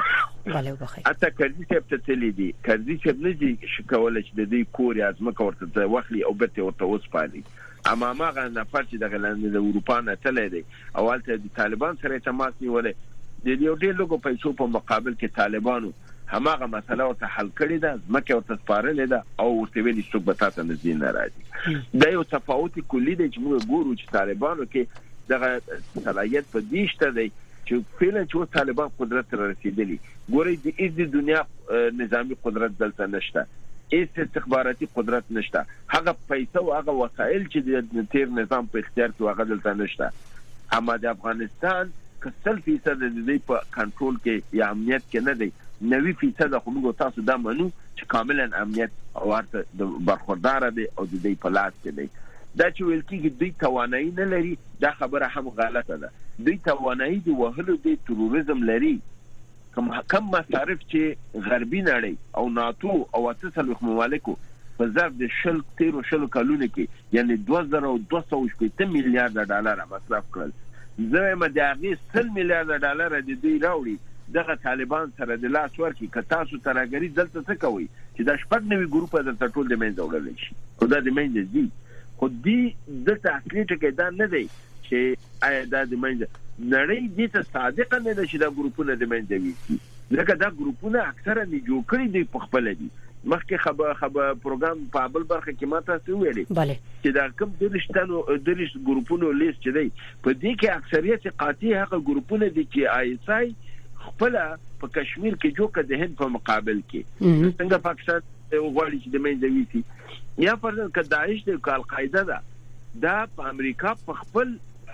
حتی کرزي صاحب ته تللي دي. کرزي صاحب نه دي کولی چې د دوی کور یا ځمکه ورته واخلي او بېرته یې ورته وسپاري. اما هماغه نفر چې دغه د اروپا نه تللی دی او هلته د طالبان سره یې تماس نیولی د یو ډېر لږو پیسو په مقابل کې طالبانو هماغه مسله ورته حل کړې ده، ځمکه ورته سپارلې ده او ورته ویلي څوک به تا ته نږدې نه راځي. دا یو تفاوت کلي دی چې موږ ګورو چې طالبانو کې دغه صلاحیت په دې شته دی چې فعلا چې اوس طالبان قدرت ته رسېدلي. ګورئ د هېڅ دنیا نظامي قدرت دلته نشته، هېڅ استخباراتي قدرت نشته، هغه پیسه او هغه وسایل چې د تیر نظام په اختیار کې هغه دلته نشته. اما د افغانستان که سل فیصد د دوی په کنټرول کې یا امنیت کې نه دی، نوي فیصد خو موږ تاسو دا منو چې کاملا امنیت او ورته د برخوردار دی او د دوی په لاس کې دی. دا چې ویل کېږي دوی توانایي نه لري، دا خبره هم غلطه ده. دوی توانایي د وهلو د تروریزم لري. کم کم مصارف چې غربي نړۍ او ناتو او اته څلوېښت ممالکو په ظرف د شل تیرو شلو کلونو کې یعنې دوه زره دوه سوه شپېته میلیارده ډالره مصرف کړل. زه وایم د هغې سل میلیارده ډالره د دوی راوړي دغه طالبان سره د لاس ورکړي. که تاسو ترهګري دلته څه کوئ چې دا شپږ نوي ګروپه درته ټول د منځه وړلی شي، خو دا د منځه ځي. خو دې دلته اصلي ټکی دا نه دی چې آیا دا د منځه نړۍ دې ته صادقه نه ده چې دا ګروپونه د منځه ویسي، ځکه دا ګروپونه اکثره نه جوړ کړي دوی په خپله دي. مخکې خبر خبر پروګرام په بل برخه کې ما تاسو ویلي چې دا کوم دېرش تنو دېرش ګروپونو لیست چې دی په دې کې اکثریت قاطع هغه ګروپونه دي چې آی اس آی خپل په کشمیر کې جوړ کړ د هند په مقابل کې. څنګه پاکستان غواړي چې د منځه ویسي یا فرض کړه داعش د القاعده ده دا په امریکا په خپل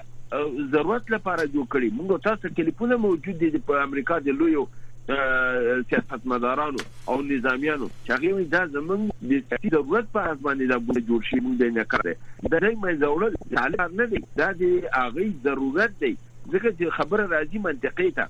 ضرورت لپاره جوړ کړي. موږ تاسو کلیپونه موجود دي په امریکا د لویو سیاستمدارانو او نظامیانو چې هغه دا زمونږ د سیاسي ضرورت په اساس باندې دا جوړ شي. موږ نه کړی دا نه مې ضرورت حالت نه دی، دا د هغه ضرورت دی ځکه چې خبره راځي منطقي ته.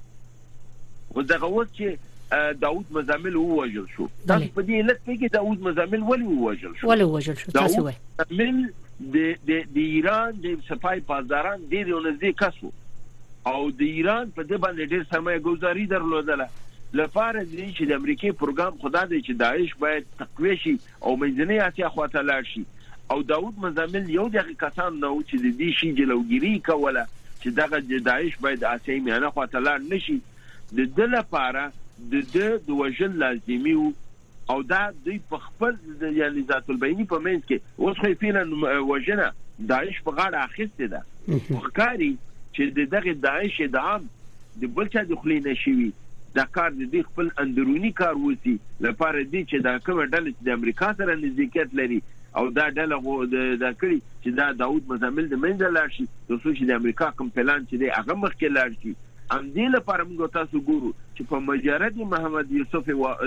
ودغه اوس چې داوود مزامل ووژل شو، تاسو په دې علت کې داوود مزامل ولې ووژل شو؟ ولې ووژل شو تاسو وایي؟ مزامل د د د ایران د صفای پاسداران ډېر نږدې کسو او د ایران په دې باندې ډېر سرمایه ګذاري درلودله لپاره دې چې د امریکای پروګرام خدا دې چې داعش باید تقویه شي او منځنۍ اسیا خواته لاړ شي. او داوود مزامل یو دغه کسان نو چې د دې شي جلوګیری کوله چې دغه داعش باید اسیا میانه خواته لاړ نشي. د دې لپاره د دې د وژل لازمي او دا دوی په خپل یعنی ذات البینی په منځ کې اوس خو فعلا وژنه داعش په غاړه اخیسته ده. وخکاری چې دغه داعش ادعام د بل چا د خلې نشوي دا کار د دې خپل اندرونی کار وسی لپاره دی چې دا کومه ډله چې د امریکا سره نزدېکت لري او دا ډله د کړي چې دا داوود مزامل د منځه لاړ شي تر څو چې د امریکا کوم پلان چې دی هغه مخکې لاړ شي. ام دې لپاره موږ تاسو ګورو چې په مجرد محمد یوسف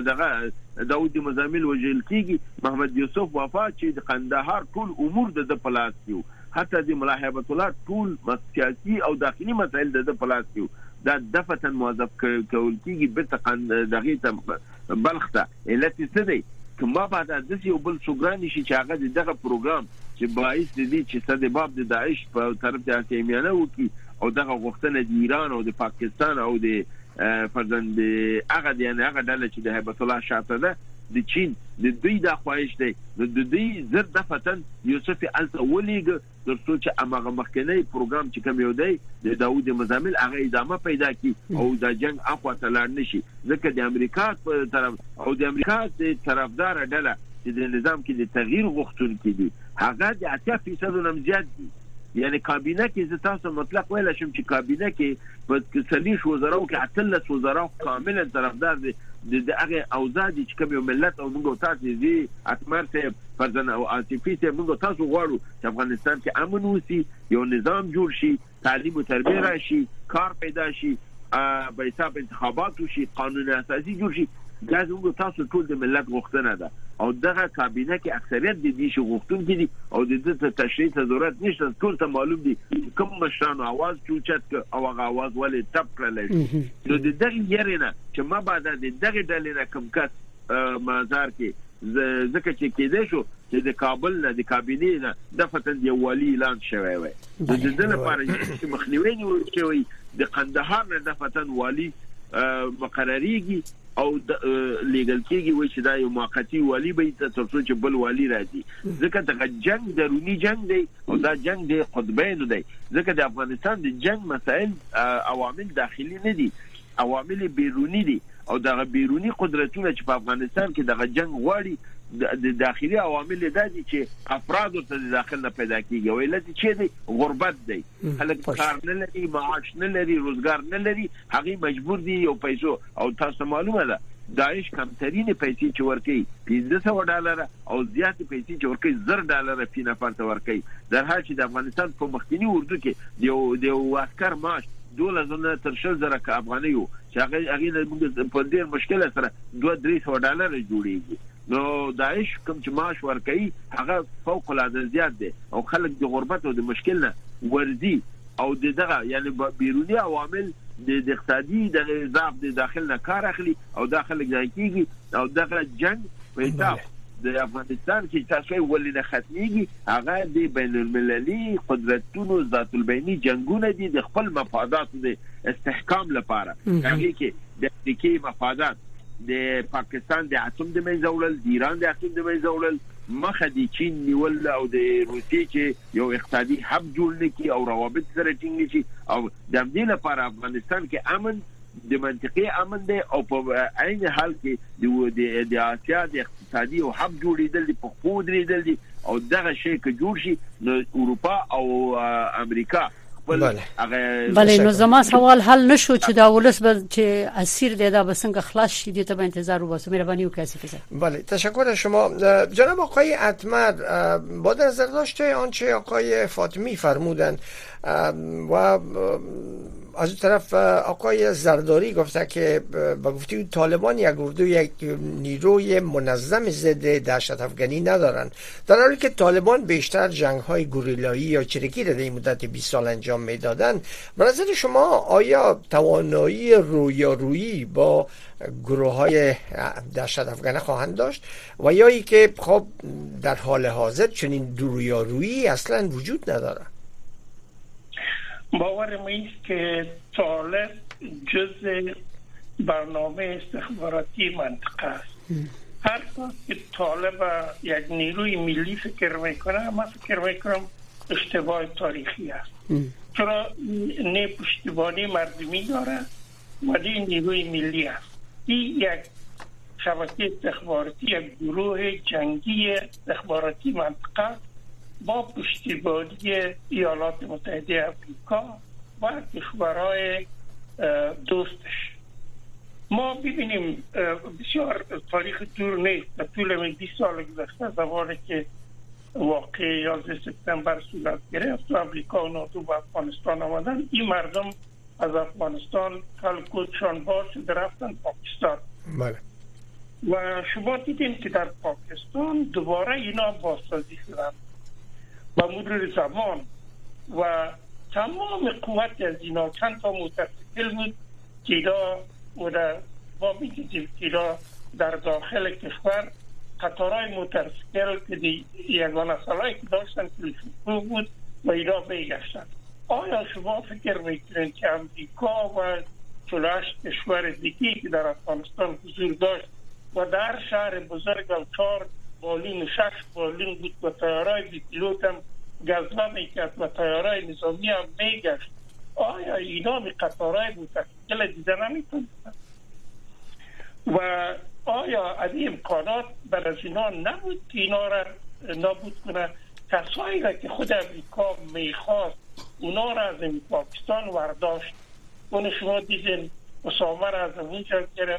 دغه داوود مزامل وجل کیږي محمد یوسف وفات چې د قندهار ټول امور د پلاس کیو، حتی د ملاحبت الله ټول سیاسي او داخلي مسائل د پلاس کیو. دا دفتن موظف کول کیږي به دغه بلخته علت څه دی که ما بعد از دې یو بل سوګرانی شي چې هغه دغه پروګرام چې باعث دي چې صد باب د داعش په طرف د اسیمیانه وکي او دغه غوښتنه د ایران او د پاکستان او د فرزند هغه دی نه هغه ډله چې د هیبت الله شاته ده د چین د دوی د خواهش دی د دوی زر دفتن یوسف الولېګ تر څو چې هغه مخکنی پروګرام چې کوم یو دی د داوود مزامل هغه ادامه پیدا کی او د جنگ اخوا ته لاړ نشي ځکه د امریکا په طرف او د امریکا د طرفدار ډله چې د نظام کې د تغییر غوښتونکي دي هغه د اتیا فیصد نه زیات دي. یعنی کابینه کې زه تاسو مطلق ویل شم چې کابینه کې په سلیش وزراو کې اتلس وزراو کاملا طرفدار دي د هغه اوزادي چې کوم یو ملت او موږ تاسو دي اتمر ته فرزن او عاطفي ته موږ تاسو غواړو چې افغانستان کې امن وسی یو نظام جوړ شي تعلیم او تربیه راشي کار پیدا شي به حساب انتخابات وشي قانون اساسي جوړ شي. دا زموږ تاسو ټول د ملت غوښتنه ده او دغه کابینه کې اکثریت د دې شو غوښتونکي دي او د دې تشریح ته ضرورت نشته. ټول ته معلوم دي کوم مشرانو आवाज چوچت او هغه आवाज ولې ټپ کړل نو د دغه یارینه چې ما بعد د دغه ډلې نه کوم کس مازار کې ځکه چې کېدې شو چې د کابل نه د کابینې نه د فتن دی والی اعلان شوی وي د دې لپاره چې مخنیوي نیول شوی د قندهار نه د فتن والی مقرریږي او لیګل کېږي وي چې دا یو موقتی والی به تر څو چې بل والی راځي ځکه دا جنگ درونی جنگ دی او دا جنگ دی قطبین دی ځکه د افغانستان د جنگ مسائل عوامل داخلي نه دي عوامل بیرونی دي او دا بیرونی قدرتونه چې په افغانستان کې د جنگ غواړي د داخلي عوامل دي چې افراد ته د داخل نه پیدا کیږي او لته چې دی غربت دی خلک کار نه لري معاش نه لري روزګار نه لري هغه مجبور دي او پیسو او تاسو معلومه ده داعش کمترین پیسې چې ورکي پنځه سوه ډالر او زیات پیسې چې ورکي زر ډالر په نفر ته ورکي درها چې د افغانستان په مخکنی اردو کې د د عسكر معاش دوله زنه تر شل زره افغاني یو چې هغه هغه په ډیر مشکل سره دوه درې سوه ډالر جوړیږي نو داعش کوم چې معاش ورکي هغه فوق العاده زیات دي او خلک د غربت او د مشکل نه ورزي او دغه یعنی بیرونی عوامل د اقتصادي د ضعف د داخل نه کار اخلي او داخل ځایږي او دغه جنگ په حساب د افغانستان کې تاسو ولې نه ختميږي هغه د بین المللي قدرتونو ذات البینی جنگونه دي د خپل مفادات د استحکام لپاره هغه کې د امریکای مفادات د پاکستان د اتم د منځولل د ایران د اتم د منځولل مخه د چین نیول او د روسیې چې یو اقتصادي حب جوړ نکي او روابط سره ټینګ شي او د دې لپاره افغانستان کې امن د منطقي امن دی او په عین حال کې د د آسیا د اقتصادي او حب جوړیدل په خو درېدل دي او دغه شی کې جوړ شي نو اروپا او امریکا بله بله نو زما سوال حل نشو چې دا ولس به چې اسیر دی دا بسنګ خلاص شي دې ته به انتظار وباسو مهربانی وکړئ سفیر. بله تشکر از شما جناب آقای اتمر. با نظر داشته آنچه آقای فاطمی فرمودن و از اون طرف آقای زرداری گفته که با گفته طالبان یک اردو یک نیروی منظم ضد دهشت افغانی ندارن، در حالی که طالبان بیشتر جنگ های گوریلایی یا چریکی را در این مدت بیست سال انجام میدادن. به نظر شما آیا توانایی رویارویی با گروه های دهشت افغان خواهند داشت و یا ای که خب در حال حاضر چنین رویارویی اصلا وجود نداره؟ باور ما است که طالب جز برنامه استخباراتی منطقه است. هر کس که طالب یک نیروی ملی فکر میکنه، من فکر میکنم اشتباه تاریخی است. چرا نه پشتیبانی مردمی داره و نه نیروی ملی است. این یک شبکه استخباراتی، یک گروه جنگی استخباراتی منطقه با پشتیبانی ایالات متحده آمریکا و کشورهای دوستش. ما ببینیم بسیار تاریخ دور نیست، در طول بیست سال گذشته زمانی که واقعه یازده سپتامبر صورت گرفت و آمریکا و ناتو به افغانستان آمدن، این مردم از افغانستان کلکوتشان بار شده رفتن پاکستان. بله. و شما دیدیم که در پاکستان دوباره اینا بازسازی شدن با مرور زمان و تمام قوت از اینا چند تا موتورسیکل بود که اینا ما می‌دیدیم که اینا در داخل کشور قطارهای موتورسیکل که یگانه سالایی که داشتن کلیفو بود و اینا میگشتن. آیا شما فکر میکنید که امریکا و چهل و هشت کشور دیگه که در افغانستان حضور داشت و در شهر بزرگ و چهار بالین و شش بالین بود و طیارهای بی پیلوت هم گزمه میکرد و طیارهای نظامی هم میگشت، آیا اینا می قطارهای موتورسیکل دیده نمیتونن؟ و آیا از این امکانات بر از اینا نبود که اینا را نابود کنه؟ کسایی را که خود امریکا میخواست اونا را از این پاکستان ورداشت. اون شما دیدین اسامه را از اونجا گرفت،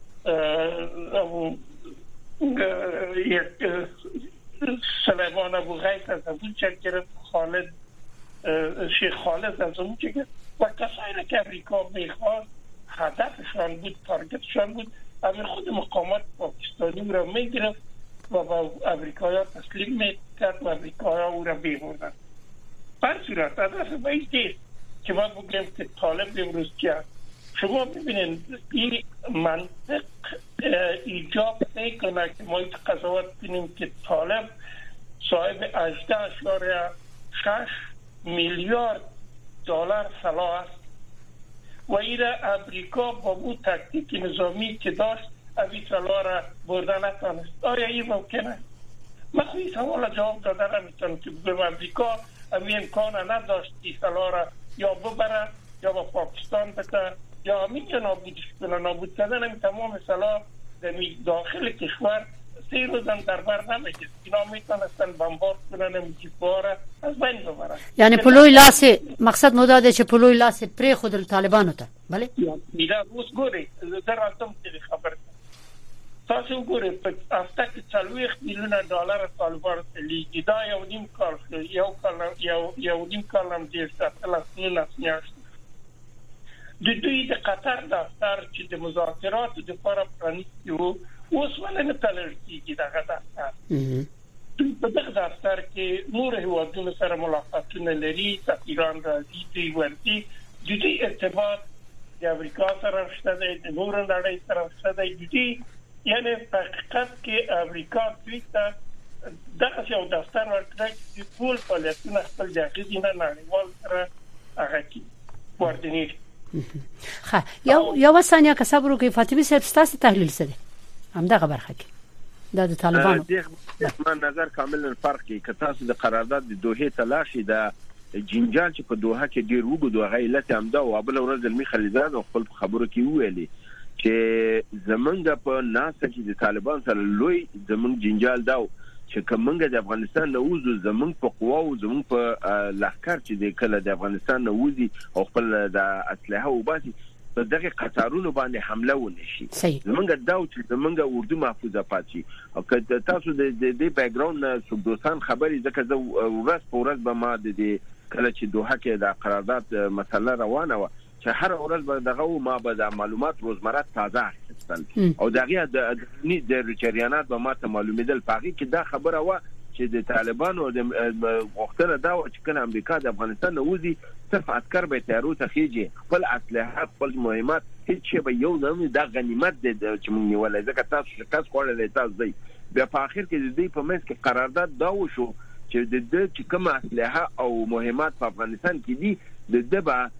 یک سلیمان ابو غیث از اونجا گرفت، خالد شیخ خالد از اونجا گرفت و کسایی را که امریکا میخواست هدفشان بود، تارگتشان بود، همین خود مقامات پاکستانی را میگرفت و با امریکایی ها تسلیم میکرد و امریکایی ها او را بیموندن. بر صورت هدف بایستی که ما بگیم که طالب امروز که شما ببینید این منطق ایجاب میکنه که ما قضاوت کنیم که طالب صاحب هجده اشاریه شش میلیارد دلار سلاح است و ایره امریکا با اون تکتیک نظامی که داشت اوی سلاح را بردن نتانست. آیا این ممکنه؟ من این سوال جواب دادن نمیتونم که بگم امریکا اوی امکان نداشت این سلاح را یا ببره یا با پاکستان بده یا همین یا نابودش کنه. نابود کردن این تمام سلاح در داخل کشور سه روزم در بر نمیگه. اینا میتونستن بمبارد کنن این جیپ‌ها را از بین ببرن. یعنی پلوی لاس مقصد مداده چه پلوی لاس پری خود طالبانو ته بله میرا روز ګوري زه راځم چې خبر تاسو ګورئ په هفته کې څلوېښت میلیونه ډالر طالبان ته لیږي. دا یو نیم کال یو کال یو یو نیم کال هم ډېر ساتل نه میاشت. د دوی د قطر دفتر چې د مذاکراتو لپاره پرانیستی و اوس ولې نه تړل کېږي دغه دفتر. دوی په دغه دفتر کې نور هیوادونو سره ملاقاتونه لري، سفیران راځي، دوی ورځي، د دوی ارتباط د امریکا سره شته دی، د نورو نړۍ سره شته دی. دوی یعنی په حقیقت کې امریکا دوی ته دغه یو دفتر ورکړی چې ټول فعالیتونه خپل د هغې نه نړیوال سره هغه کړي کوارډینیټ. ښه یو یو ثانیه که صبر وکړئ فاطمه صاحب ستاسو تحلیل څه دی همدغه برخه کې دا د طالبانو؟ دغه نظر کاملا فرق کوي. که تاسو د قرارداد د دوحې ته لاشي د جنجال چې په دوحه کې ډیر وګړو هغه علت همدا او بل ورځ علمي خلیزاد خپل خبرو کې ویلي چې زمونږ په ناسه کې د طالبان سره لوی زمونږ جنجال دا چې کومنګ د افغانستان نو وزو زمونږ په قوا او زمونږ په لښکر چې د کله د افغانستان نو وزي او خپل د اسلحه او باسي په دغه قطارونو باندې حمله ونشي. زمونږ دا چې زمونږ اردو محفوظه پاتې او که تاسو د دې بیک ګراوند سودوسان خبرې ځکه زه ورځ په ورځ به ما د کله چې دوحه کې د قرارداد مسله روانه و چې هر ورځ به دغه ما به د معلومات روزمره تازه اخیستل او دغه د د جریانات به ما ته معلومېدل. پاږي کې دا خبره و چې د طالبانو د وختره دا و چې کله امریکا د افغانستان نوځي صرف عسكر به تیارو ته خيږي، خپل اسلحه خپل مهمات هیڅ شی به یو نه د غنیمت د چې مونږ نیولای ځکه تاسو شکاس کولای تاسو دی. بیا په اخر کې د دې په منځ کې قرارداد دا وشو چې د دې چې کوم اسلحه او مهمات په افغانستان کې دي د دې به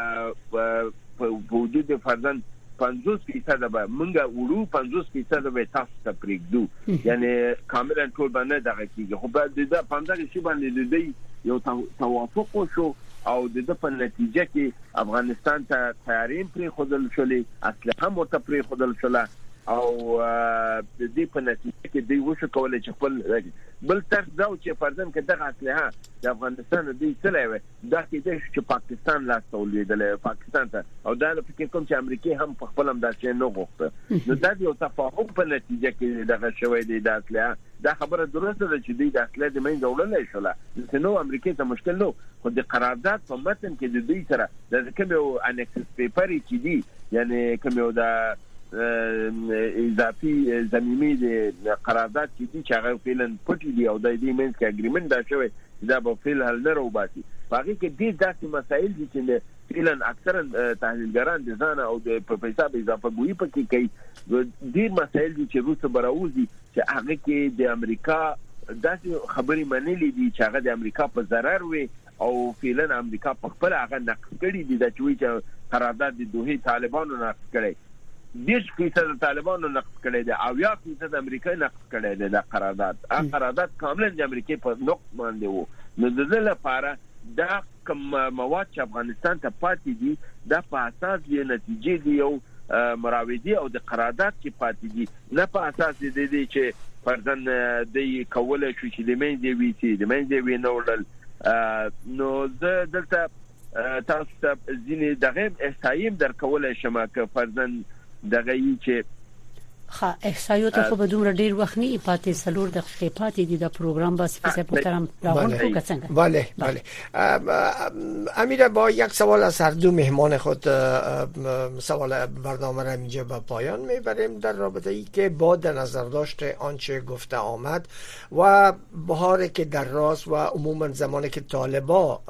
په حدود فرضاً پنځوس فیصد به مونږ وړو، پنځوس فیصد به تاسو ته پرېږدو. یعنی کاملا ټول باندې دغه کېږي. خو په دې پنځه شي باندې د دې یو توافق وشو او د دې په نتیجه کې افغانستان ته تیارین پرې خودل شولې، اسلحه مرته پرې خودل شوله او د دې په نتیجه کې دوی وشو کولای چې خپل بل طرف دا چې فرضاً کې دغه اسلحه د افغانستان د دې سره وي دا کې چې پاکستان لا تولېدل پاکستان ته او دا فکر کوم چې امریکا هم په خپل هم دا چې نه غوښته. نو دا یو تفاهم په نتیجه کې دغه شوی دی. د اسلحه دا خبره درسته ده چې دوی د اسلحه د مین ډولنه شوله نو امریکا ته مشکل نو خو د قرارداد په متن کې د دوی سره د کوم یو انکس پیپر کې دي یعنی کوم یو د اضافي زمینی د قرارداد کې دي چې هغه فعلا پټ دي او د دې مینس کې اګریمنت دا شوی دا په فعل حل نه راوباسي. باقي کې دې داسې مسایل دي چې فعلا اکثرا تحلیلګران د ځان او د په پیسې به اضافه ګوي پکې کوي. ډېر مسایل دي چې روس براوزي چې هغه کې د امریکا داسې خبرې منلې دي چې هغه د امریکا په ضرر وي او فعلا امریکا په خپل هغه نقص کړي دي د چوي چې قرارداد د دوه طالبانو نقص کړي. دیش فیصد طالبانو نقص کړي دي او یا فیصد امریکا نقص کړي دي. د قرارداد هغه قرارداد کاملا د امریکا په نقص باندې وو. نو د دې لپاره دا کوم مواد چې افغانستان ته پاتې دي دا په اساس یې نتیجې دي یو مراودي او د قرارداد کې پاتې دي نه په اساس دي دي چې فرضاً د کولای شو چې د مین دی وی سي د مین دی وی نوړل. نو زه دلته تاسو ته ځینې دغه احصایې در کولای شم که فرضاً دغه یی چې ها احصایات خو به دومره ډیر وخت نه پاتې سلور دقیقې پاتې دي د پروګرام بس فیصد محترم راغون کو کڅنګ. بله بله امیر با یک سوال از هر دو مهمان خود سوال برنامه را اینجا به پایان میبریم در رابطه ای که با در نظر داشت آنچه گفته آمد و بهاری که در راست و عموما زمانی که طالبا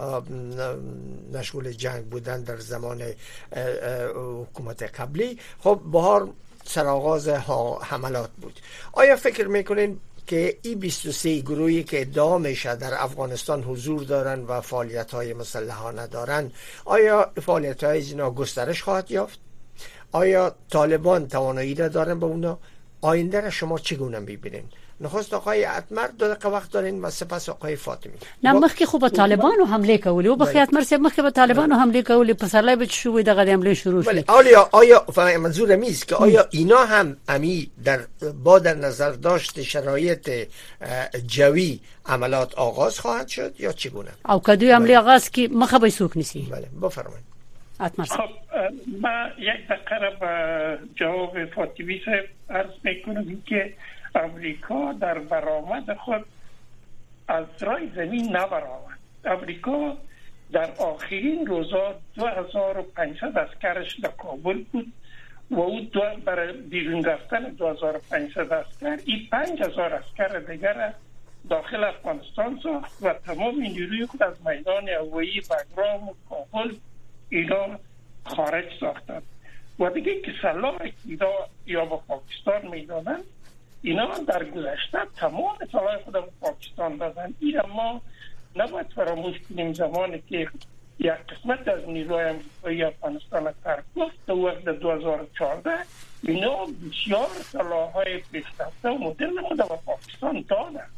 مشغول جنگ بودن در زمان حکومت قبلی خب بهار سرآغاز حملات بود. آیا فکر میکنین که این بیست و سه گروهی که ادعا میشه در افغانستان حضور دارن و فعالیت‌های مسلحانه دارن، آیا فعالیت‌های اینا گسترش خواهد یافت؟ آیا طالبان توانایی را دارن به اونا؟ آینده را شما چگونه می‌بینین؟ نخست آقای اتمر دو دقیقه وقت دارین و سپس آقای فاطمی. نه مخکې خو په طالبانو حمله کولی او بخی اتمر صاحب مخکې په طالبانو حمله کولی پسرلی به شوې دغه حمله شروع شد. آیا آیا منظور میست که آیا اینا هم امی در با در نظر داشت شرایط جوی عملات آغاز خواهد شد یا چگونه؟ او کدوی حمله آغاز کی مخه به سوک نیسی. بله بفرمایید. اتمر صاحب. ما یک دقیقه به جواب فاطمی صاحب عرض میکنم که امریکا در برآمد خود از رای زمین نبرآمد. امریکا در آخرین روزا دو هزار و پانصد اسکرش در کابل بود و او دو برای بیرون رفتن دو هزار و پانصد اسکر این پنج هزار اسکر دیگر داخل افغانستان ساخت و تمام نیروی خود از میدان هوایی بگرام و کابل اینا خارج ساختند و دیگه که سلاح اینا یا با پاکستان میدادن، اینا در گذشته تمام سلاح خود به پاکستان دادن. این ما نباید فراموش کنیم زمانی که یک قسمت از نیروهای امریکایی افغانستان را ترک کرد در وقت دو هزار و چهارده اینا بسیار سلاح‌های پیشرفته و مدرن خود به پاکستان دادن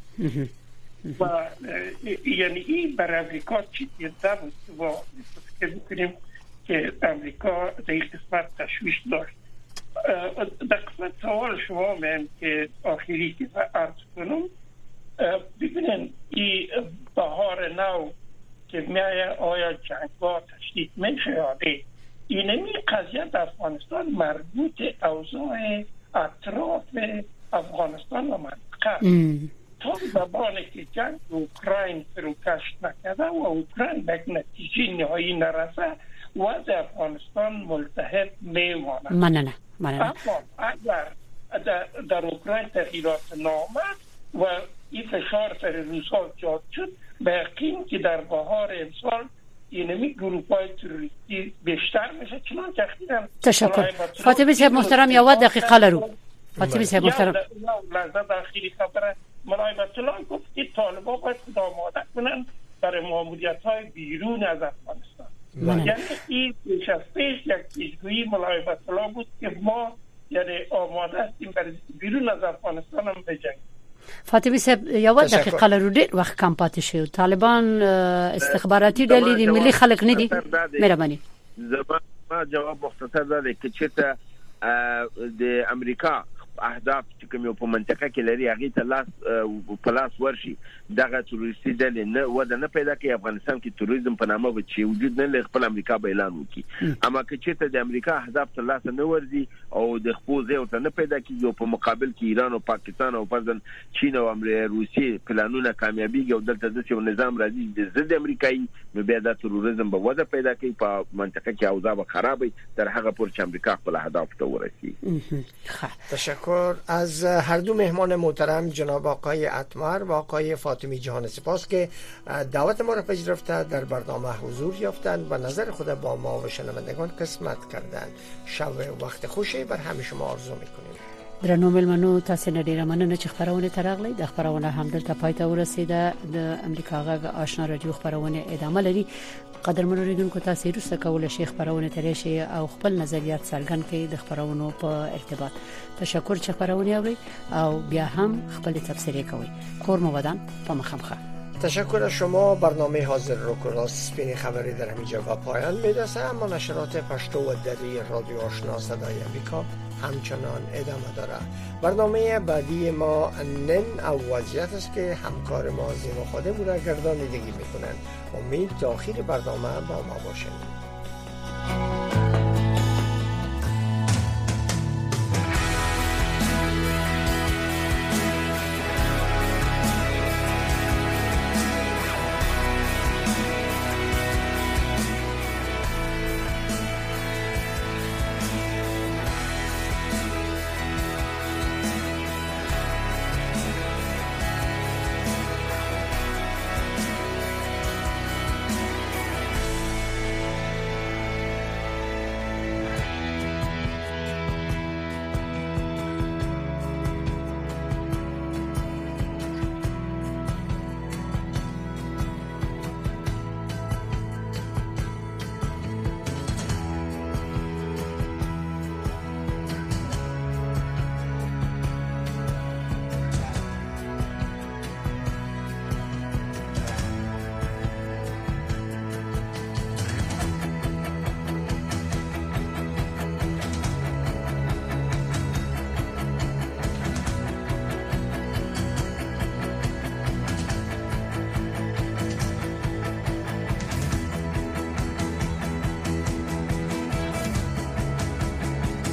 و یعنی این برای امریکا چی دیده بود و فکر می‌کنیم که امریکا در این قسمت تشویش داشت. در قسمت سوال شما من که آخری که عرض کنم، ببینن این بهار نو که میایه آیا جنگ‌ها تشدید میشه یا نه، اینمی قضیه در افغانستان مربوط اوضاع اطراف افغانستان و منطقه تا زمانی که جنگ اوکراین فروکش نکرده و اوکراین به نتیجه نهایی نرسه وضع افغانستان ملتهب میماند. مننه مننه. اما اگر در, در اوکراین تغییرات نامد و این فشار سر روس‌ها زیاد شد، به یقین که در بهار امسال اینمی گروه‌های تروریستی بیشتر میشه. چنان تخیلم تشکر. فاطمی صاحب محترم یا دقیقه لرو. فاطمی صاحب محترم لحظه داخلی خبره مولای الله گفت که طالبان باید خود آماده کنن برای ماموریت‌های بیرون از افغانستان. یعنی این پیش از پیش یک پیشگویی مولای الله بود که ما یعنی آماده هستیم برای بیرون از افغانستان هم بجنگیم. فاطمی صاحب یو دقیقه لرو ډیر وخت کم پاتې شو. طالبان استخباراتي ډلې د ملي خلک نه دي. مهرباني زما جواب مختصر ده چې چېرته د امریکا اهداف چې کوم په منطقه کې لري هغه ته لاس په لاس ورشي دغه تروریستي ډلې نه وده نه پیدا کوي. افغانستان کې تروریزم په نامه به چې وجود نه لري خپل امریکا به اعلان وکړي، اما که چېرته د امریکا اهداف ته لاس نه ورځي او د خپل ځای ورته نه پیدا کیږي په مقابل کې ایران او پاکستان او فرضاً چین او روسیې پلانونه کامیابیږي او دلته د یو نظام راځي د ضد امریکایي، نو بیا د تروریزم به وده پیدا کوي، په منطقه کې اوضاع به خرابوي تر هغه پورې چې امریکا خپل اهداف ته ورسي. تشکر از هر دو مهمان محترم جناب آقای اتمر و آقای فاطمی جهان. سپاس که دعوت ما را پذیرفته در برنامه حضور یافتند و نظر خود با ما و شنوندگان قسمت کردند. شب وقت خوشی بر همه شما آرزو میکنیم. درنو ملمنو تاسو نه ډیره مننه چې خبرونه ترغلې د خبرونه هم دلته پاتې ورسیده. د امریکا غږ آشنا رادیو خبرونه ادامه لري. قدرمن اوریدونکو تاسو رسته کول شي خبرونه ترشي او خپل نظریات څرګند کړئ د خبرونو په ارتباط. تشکر چې خبرونه اوري او بیا هم خپل تفسیر کوي. کور مو ودان په مخمخه. تشکر از شما. برنامه حاضر رو کراس سپین خبری در همینجا و پایان میرسه، اما نشرات پشتو و دری رادیو آشنا صدای امریکا همچنان ادامه داره. برنامه بعدی ما نن او وضعیت است که همکار ما زیرو خودمون را گردانیدگی میکنن. امید تا آخر برنامه با ما باشند.